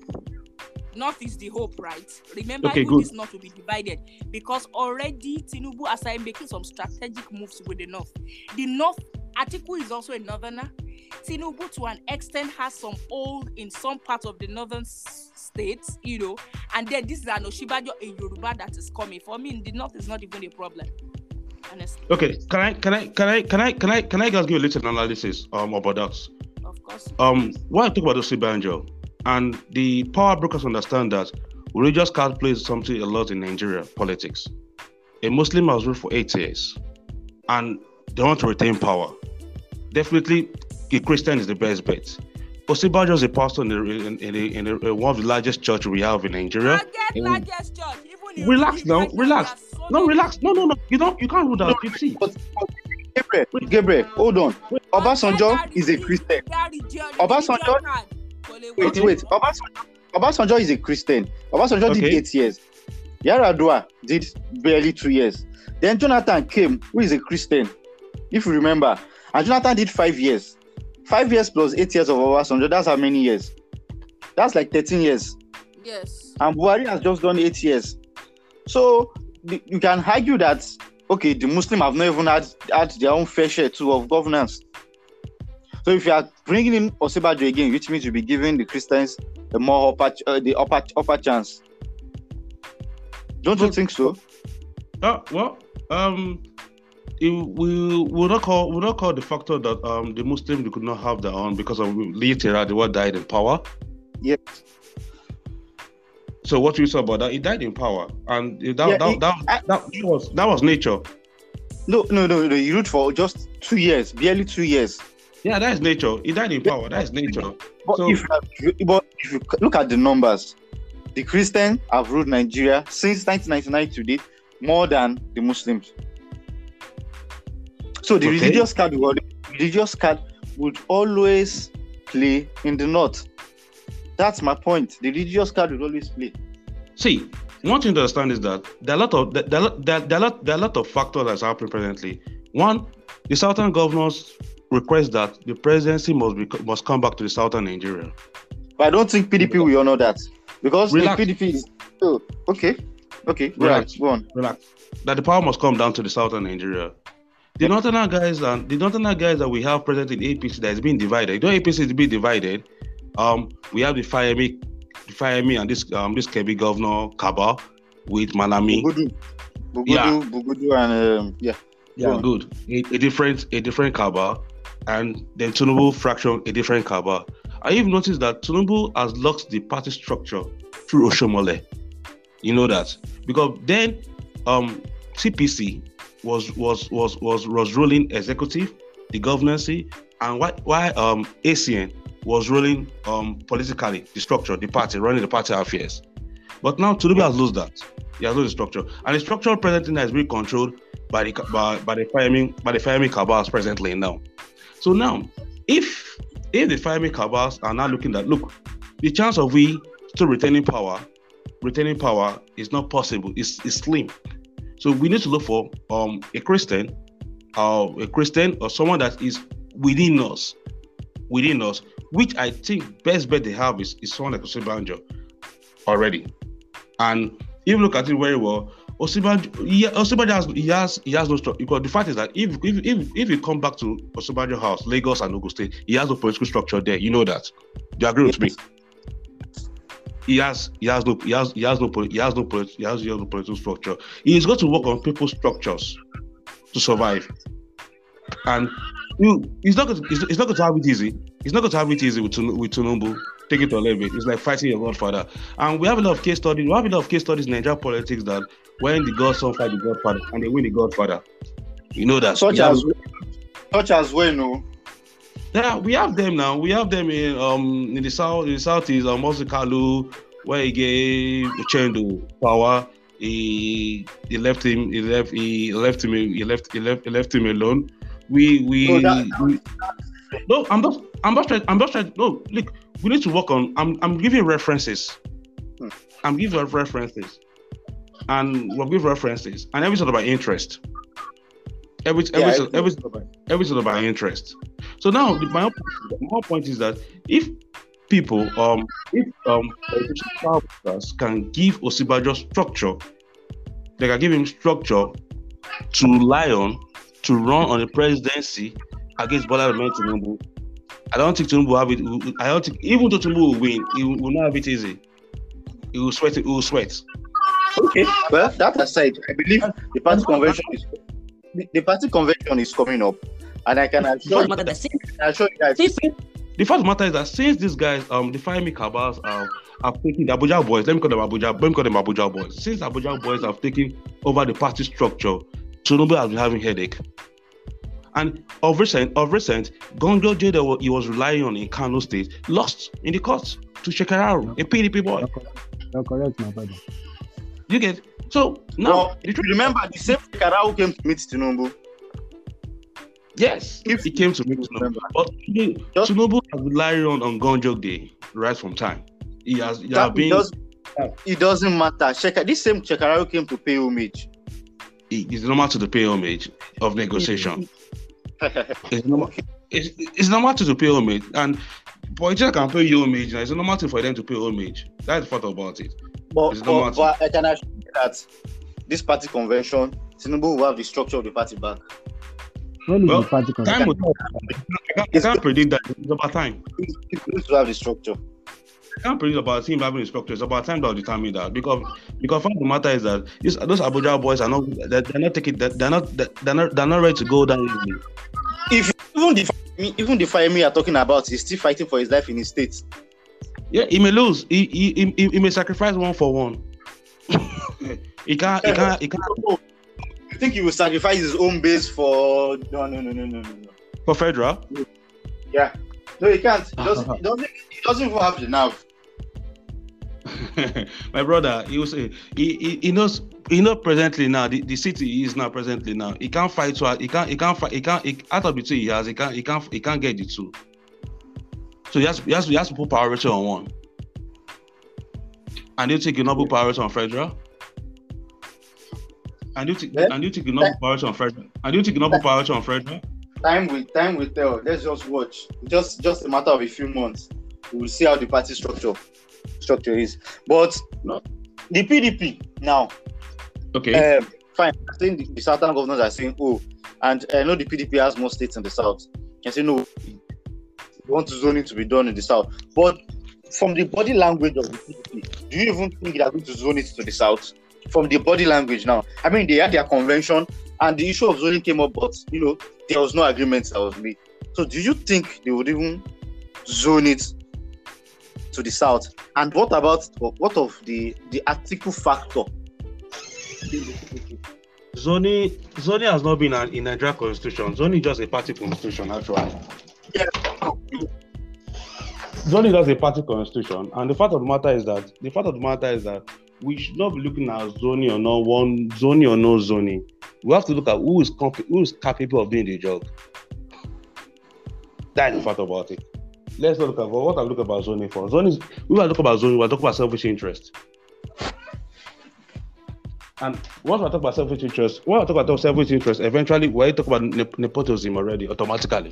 north is the hope, right? Remember, Okay, even good. this north will be divided because already Tinubu has started making some strategic moves with the north. The north, Atiku is also a northerner. Tinubu, to an extent, has some hold in some parts of the northern s- states, you know. And then this is an Oshibajo in Yoruba that is coming. For me, in the north is not even a problem, honestly. Okay, can I can I can I can I can I can I just give a little analysis um about that? Of course. Um, when I talk about Osinbajo, and the power brokers understand that religious card plays something a lot in Nigeria politics. A Muslim has ruled for eight years, and they want to retain power. Definitely, a Christian is the best bet. Osinbajo is a pastor in, a, in, in, a, in a, one of the largest churches we have in Nigeria. Target largest church. Even if Relax you now, right relax. there are so No, many- relax. No, no, no. You don't. You can't rule that. You see. But, but Gabriel, Gabriel, hold on. Obasanjo is a Christian. Obasanjo- Wait, wait. Obasanjo, Obasanjo is a Christian. Obasanjo did Okay. eight years. Yaradua did barely two years. Then Jonathan came, who is a Christian, if you remember. And Jonathan did five years. Five years plus eight years of Obasanjo, that's how many years? That's like thirteen years. Yes. And Buhari has just done eight years. So the, you can argue that, okay, the Muslims have not even had, had their own fair share too of governance. So if you are bringing in Osinbajo again, which means you'll be giving the Christians the more upper, uh, the upper, upper chance. Don't you think so? Uh, well, um, it, we will not call will not call the factor that um the Muslims could not have their own because of literally the one died in power. Yes. So what you saw about that? He died in power, and that Yeah, that, he- that, I- that, that was that was nature. No, no, no, no. You ruled for just two years, barely two years. Yeah, that is nature. He died in power. That is nature. But So- if you, but if you look at the numbers, the Christians have ruled Nigeria since nineteen ninety-nine to date more than the Muslims. So the Okay. religious card would religious card would always play in the north. That's my point. The religious card would always play. See, one thing to understand is that there are a lot of there, there, are- there, there, are a lot, there are a lot of factors that's happening presently. One, the southern governors request that the presidency must be must come back to the southern Nigeria. But I don't think P D P will honor that because the Relax. P D P is oh, okay. Okay, go Relax. on, go on. Relax. That the power must come down to the southern Nigeria. The northern guys and the northern guys that we have present in A P C that is being divided. Though A P C is being divided, um, we have the Fayemi, the Fayemi and this um this Kebbi governor Kaba with Malami. Bugudu, Bugudu, Yeah. Bugudu, and um, yeah. Yeah, Go on. good. A, a different a different Kaba, and then Tinubu fraction a different Kaba. I even noticed that Tinubu has lost the party structure through Oshomole. You know that because then um C P C was was was was was ruling executive, the governance, and why why um A C N was ruling um politically the structure, the party running the party affairs. But now Tinubu has lost that. He has lost the structure, and the structural presently now is being controlled by the by, by the Fayemi by the Fayemi cabals presently now. So now, if if the Fayemi cabals are now looking at look, the chance of we still retaining power, retaining power is not possible. It's, it's slim. So we need to look for um a Christian, uh, a Christian or someone that is within us, within us. Which I think best bet they have is, is someone like Osinbajo already, and even look at it very well. Osinbajo, yeah, Osinbajo has he has he has no structure because the fact is that if if if, if you come back to Osinbajo house, Lagos and Ogun State, he has no political structure there. You know that. Do you agree with me? He has he has no he has he has no he has no he has, he has no political structure. He is going to work on people's structures to survive, and you he's not going to, he's, he's not going to have it easy. He's not going to have it easy with Tun- with Tinubu. Take it or leave it. It's like fighting your godfather. And we have a lot of case studies. We have a lot of case studies in Nigerian politics that when the godson fight the godfather and they win the godfather. You know that. Such We have- as such as when no. yeah, we have them now. We have them in um in the south. In the south is um Mosi Kalu, where he gave Uchendu power. He he left him. He left. He left him. He left. He left. He left him alone. We we. No, that- we no, I'm not. I'm not trying. I'm not trying. No, look. We need to work on. I'm. I'm giving references. Hmm. I'm giving references, and we'll give references, and everything about interest. Every Yeah, everything I- everything about everything about interest. So now the, my whole, my whole point is that if people um if um politicians can give Osinbajo structure, they can give him structure to lie on, to run on the presidency against Bola Ahmed Tinubu. I don't think Tinubu will have it. I don't think even though Tinubu will win, he will, will not have it easy. He will sweat. He will sweat. Okay. Well, that aside, I believe the party convention is the, the party convention is coming up, and I can assure you, I can assure you guys. The fact of the matter is that since these guys, um, the Fayemi cabals are have taken the Abuja boys. Let me call them Abuja. Let me call them Abuja boys. Since Abuja boys have taken over the party structure, Tinubu has been having headache. And of recent, of recent, Gonjo J that he was relying on in Kano State lost in the courts to Shekararu, a P D P boy. You're correct, my brother. You get so now. Well, the truth- remember the same Shekara who came to meet Tinubu. yes, If he came to meet Tinubu, remember. but he- Just- Tinubu has been relying on on Gonjo Day right from time. He has, he has That, it, been. does, it doesn't matter. Sheka, this same Shekara who came to pay homage. It's normal to the pay homage of negotiation. It's normal. It's, it's normal to the pay homage, and politicians can pay you homage. Now it's a normal thing for them to pay homage. That's the fact about it. But, It's normal but, but I can assure you that this party convention, Tinubu will have the structure of the party back. When is Well, the party Time convention? will I can't, I can't predict that. It's about time. He needs to have the structure. I can't predict about him having a structure. It's about time that will determine that. Because because fact of the matter is that these, those Abuja boys are not they're, they're not taking they're, they're not they're not they're not ready to go down easily. If even the even the Fayemi are talking about, he's still fighting for his life in his state. Yeah, he may lose. He he he, he may sacrifice one for one. he can't he can't he can't Oh, you think he will sacrifice his own base for no no no no no no no. for federal. Yeah. No, he can't. He doesn't, he doesn't, he doesn't even have the nerve. My brother, he was he, he he knows he know presently now the, the city he is now presently now. He can't fight to he can't he can't fight he can't he, out of the two he has he can't he can't he can't get the two. So he has he has, he has to put priority on one. And you take your put priority on federal. And you take Yeah. and you take your put priority on federal. And you take your put priority on federal. Time will time will tell. Let's just watch. Just just a matter of a few months. We will see how the party structure structure is. But No. the P D P now, Okay. um, fine. I think the, the southern governors are saying, oh, and I know the P D P has more states in the south. I say no, we want zoning to be done in the south. But from the body language of the P D P, do you even think they are going to zone it to the south? From the body language now, I mean, they had their convention, and the issue of zoning came up, but you know, there was no agreement that was made. So, do you think they would even zone it to the south? And what about what of the the article factor? Zoning zoning has not been an, in Nigerian constitution. Zoning is just a party constitution, actually. Yeah. Zoning is just a party constitution, and the fact of the matter is that the fact of the matter is that we should not be looking at zoning or not one zoning or no zoning. We have to look at who is comp- who is capable of doing the job. That's the fact about it. Let's not look at what I look about zoning for. Zoning is, we are talking about zoning, we are talking about selfish interest. And once we talk about selfish interest, when we talk about selfish interest, eventually we talk about ne- nepotism already automatically.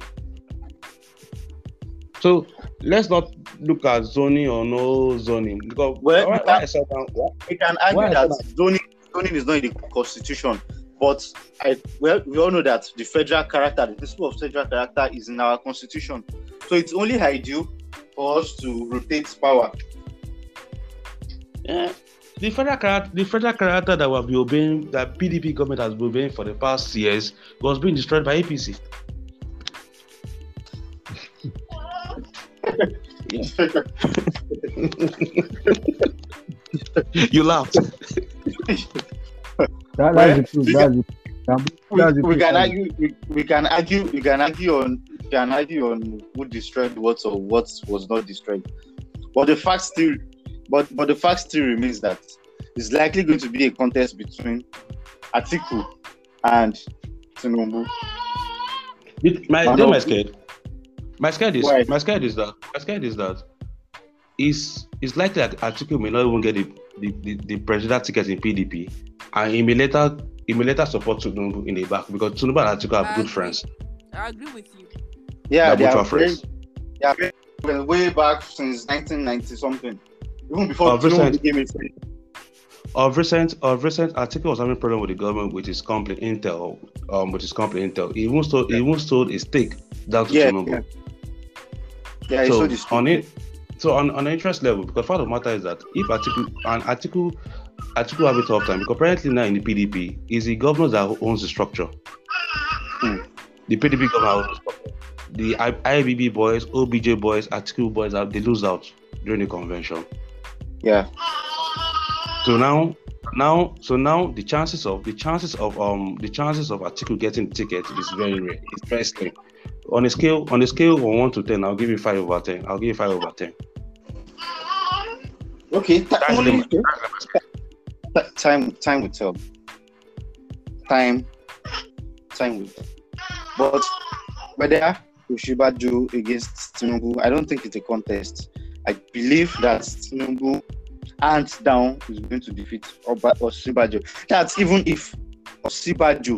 So let's not look at zoning or no zoning because Well, why, we why can- I said that, why- We can argue Why is that that? zoning zoning is not in the constitution, but I well we all know that the federal character, the principle of federal character, is in our constitution. So it's only ideal for us to rotate power. Yeah. The federal character, the federal character that we have been obeying, that P D P government has been obeying for the past years, was being destroyed by A P C. You laughed. That, Well, that's the truth. we That's the, that, we, that's the we truth. can argue we, we can argue we can argue on we can argue on who destroyed what or what was not destroyed. But the fact still but but the fact still remains that it's likely going to be a contest between Atiku and Tinubu. It- My, I you know know. my scared. My scared is Why? my scared is that my scared is that is it's likely that Atiku may not even get the, the, the, the presidential ticket in P D P, and he may later he may later support Tinubu in the back because Tinubu and Atiku are I good agree. friends. I agree with you. Yeah, they They're are mutual very, friends. they are very, well, way back since nineteen ninety something. Even before Of Tinubu recent- became a president. Of recent, of recent, Atiku was having a problem with the government with his company Intel, um, with his company Intel. He even sold, he even sold his stake down to Yeah, Tinubu. yeah. Yeah, So so this on it, so on, on an interest level, because part of the matter is that if Atiku and Atiku, Atiku have a tough time because apparently now in the P D P is the governor that owns the structure. Hmm. The P D P governor owns the structure. The I- IBB boys, O B J boys, Atiku boys, they lose out during the convention. yeah. So now, now, so now the chances of the chances of um the chances of Atiku getting the ticket is very rare. It's very slim. On a scale on a scale from one to ten, I'll give you five over ten. I'll give you five over ten. Okay, ti- That's only- the- ti- time time will tell. Time time will tell. But whether Osinbajo against Tinubu, I don't think it's a contest. I believe that Tinubu hands down is going to defeat Oba- Osinbajo. That's even if Osinbajo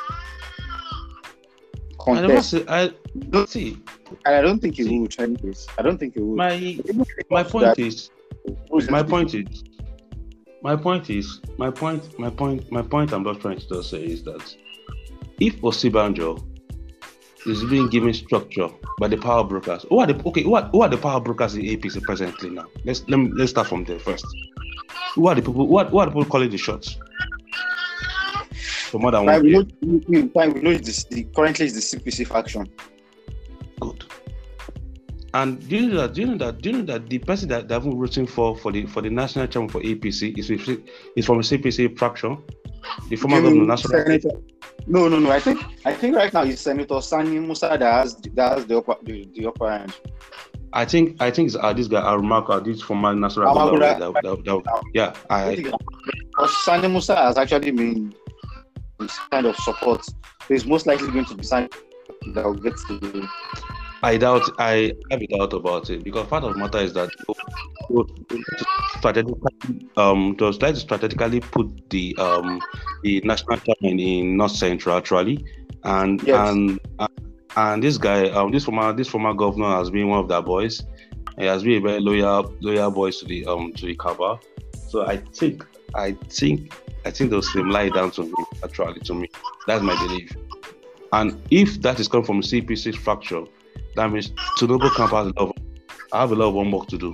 I never contest. say I Don't- see. I don't think he See. would. Anyways, I don't think he would. My my point That- is my point is my point is my point my point my point I'm not trying to just say is that if Osinbajo is being given structure by the power brokers, who are the okay who are, who are the power brokers in A P C presently now? Let's let me, let's start from there first. Who are the people who are, who are the people calling the shots for more than Fine, one we year? know, we- we- fine, we know it's the, the currently it's the C P C faction. Good. And do you know that? Do you know that? Do you know that the person that they've been rooting for for the for the national chairman for A P C is with- is from a C P C fraction, the former You governor mean national. Senator? No, no, no. I think I think right now it's Senator Sani Musa that has that has the upper the, the upper hand. I think I think uh, this guy Arumako, this former national Amakura, governor, that, that, that, yeah, I I think because Sani Musa has actually been this kind of support. So it's most likely going to be Sani that will get to the. I doubt I have a doubt about it because part of the matter is that strategically um to try to strategically put the um the national chairman in North Central actually, and Yes. and and this guy um this former this former governor has been one of their boys. He has been a very loyal loyal boy to the um to the Kaaba. So I think I think I think they'll slim lie down to me actually to me. That's my belief. And if that is coming from C P C fracture, that means Tinubu camp has a lot of, I have a lot of homework to do.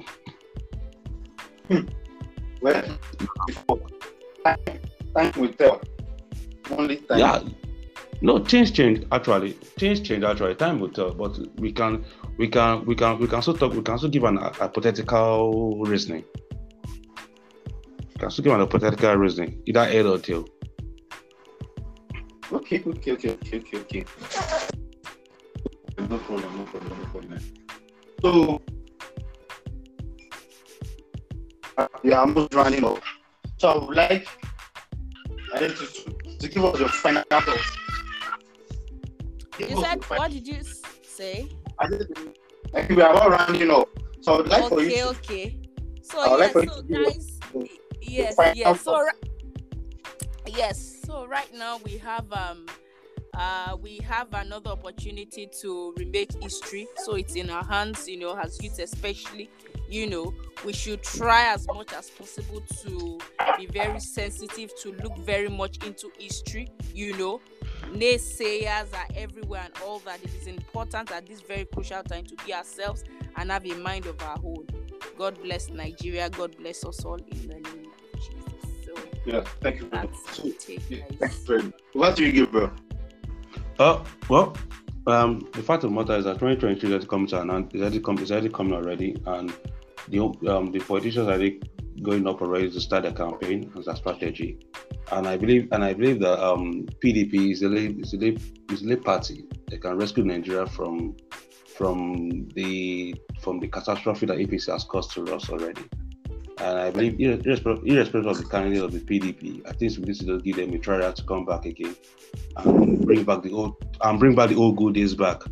Well, before time, time will tell. Only time. Yeah, no change, change actually, change, change actually. Time will tell, but we can, we can, we can, we can also talk. We can also give an hypothetical reasoning. We can also give an hypothetical reasoning, either head or tail. Okay, okay, okay, okay, okay, okay. No problem, no problem, no problem. So, uh, yeah, I'm just running off. So I would like I need to, to give us your final thoughts. Give You us said, your final- what did you s- say? I think like we are all rounding up. So I would like for you Okay, to okay. So I would like yes, for you so to give us guys, the- yes, final yes. So thoughts. ri- yes, so right now we have um uh we have another opportunity to remake history. So it's in our hands, you know, as youth especially. You know, we should try as much as possible to be very sensitive, to look very much into history. You know, naysayers are everywhere and all that. It is important at this very crucial time to be ourselves and have a mind of our own. God bless Nigeria. God bless us all in the name of Jesus. So Yeah, thank you very much. that's So, the take, yeah, guys. thank you very much. What do you give, bro? Uh, well, um, the fact of the matter is that twenty twenty-three is already coming to an end. It's already, come, it's already coming already, and the um the politicians are already going up already to start their campaign as a strategy. And I believe, and I believe that um P D P is the lead, is the lead, is the lead party that can rescue Nigeria from from the from the catastrophe that A P C has caused to us already. And I believe, irrespective, irrespective of the candidate of the P D P, I think we need to just give them a try to come back again and bring back the old and bring back the old good days back.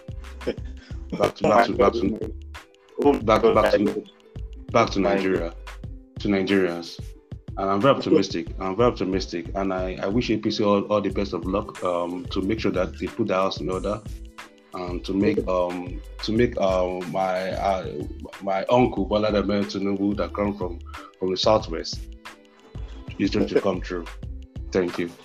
Back to back to back to Oh, back God, back I to know. back to Nigeria, to Nigerians. And I'm very optimistic. I'm very optimistic, and I, I wish A P C all, all the best of luck um, to make sure that they put the house in order, and to make um to make um my uh, my uncle Bola Ahmed Tinubu that come from from the southwest is going to come true. Thank you.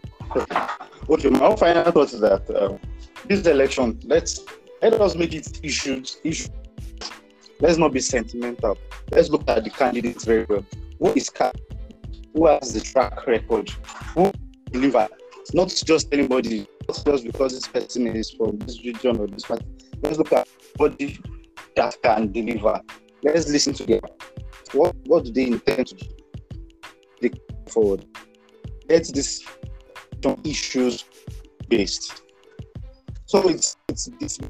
Okay, my final thought is that um, this election, let's let us make it issues issue. Let's not be sentimental. Let's look at the candidates very well. Who is ca- who has the track record? Who deliver? It's not just anybody. Not just because this person is from this region or this part. Let's look at somebody that can deliver. Let's listen to them. What what do they intend to do? They come forward. Let this issues based. So it's it's it's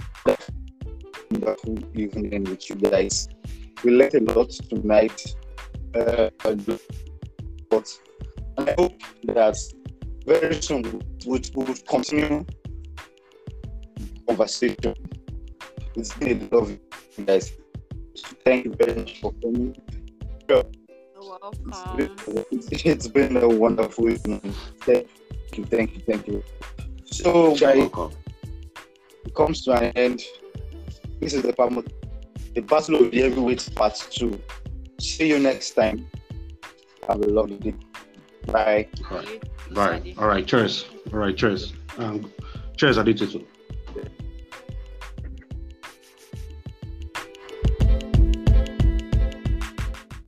wonderful evening with you guys. We learned a lot tonight. Uh, but I hope that very soon we will continue conversation. It's been a love, you guys. Thank you very much for coming. You're It's welcome. been, it's been a wonderful evening. Thank you, thank you, thank you. So, guys, Welcome. it comes to an end. This is the Pamo- the Battle of the Heavyweights Part two. See you next time. Have a lovely day. Bye. All right. Bye. All right. Cheers. All right. Cheers. Um, cheers, Aditya.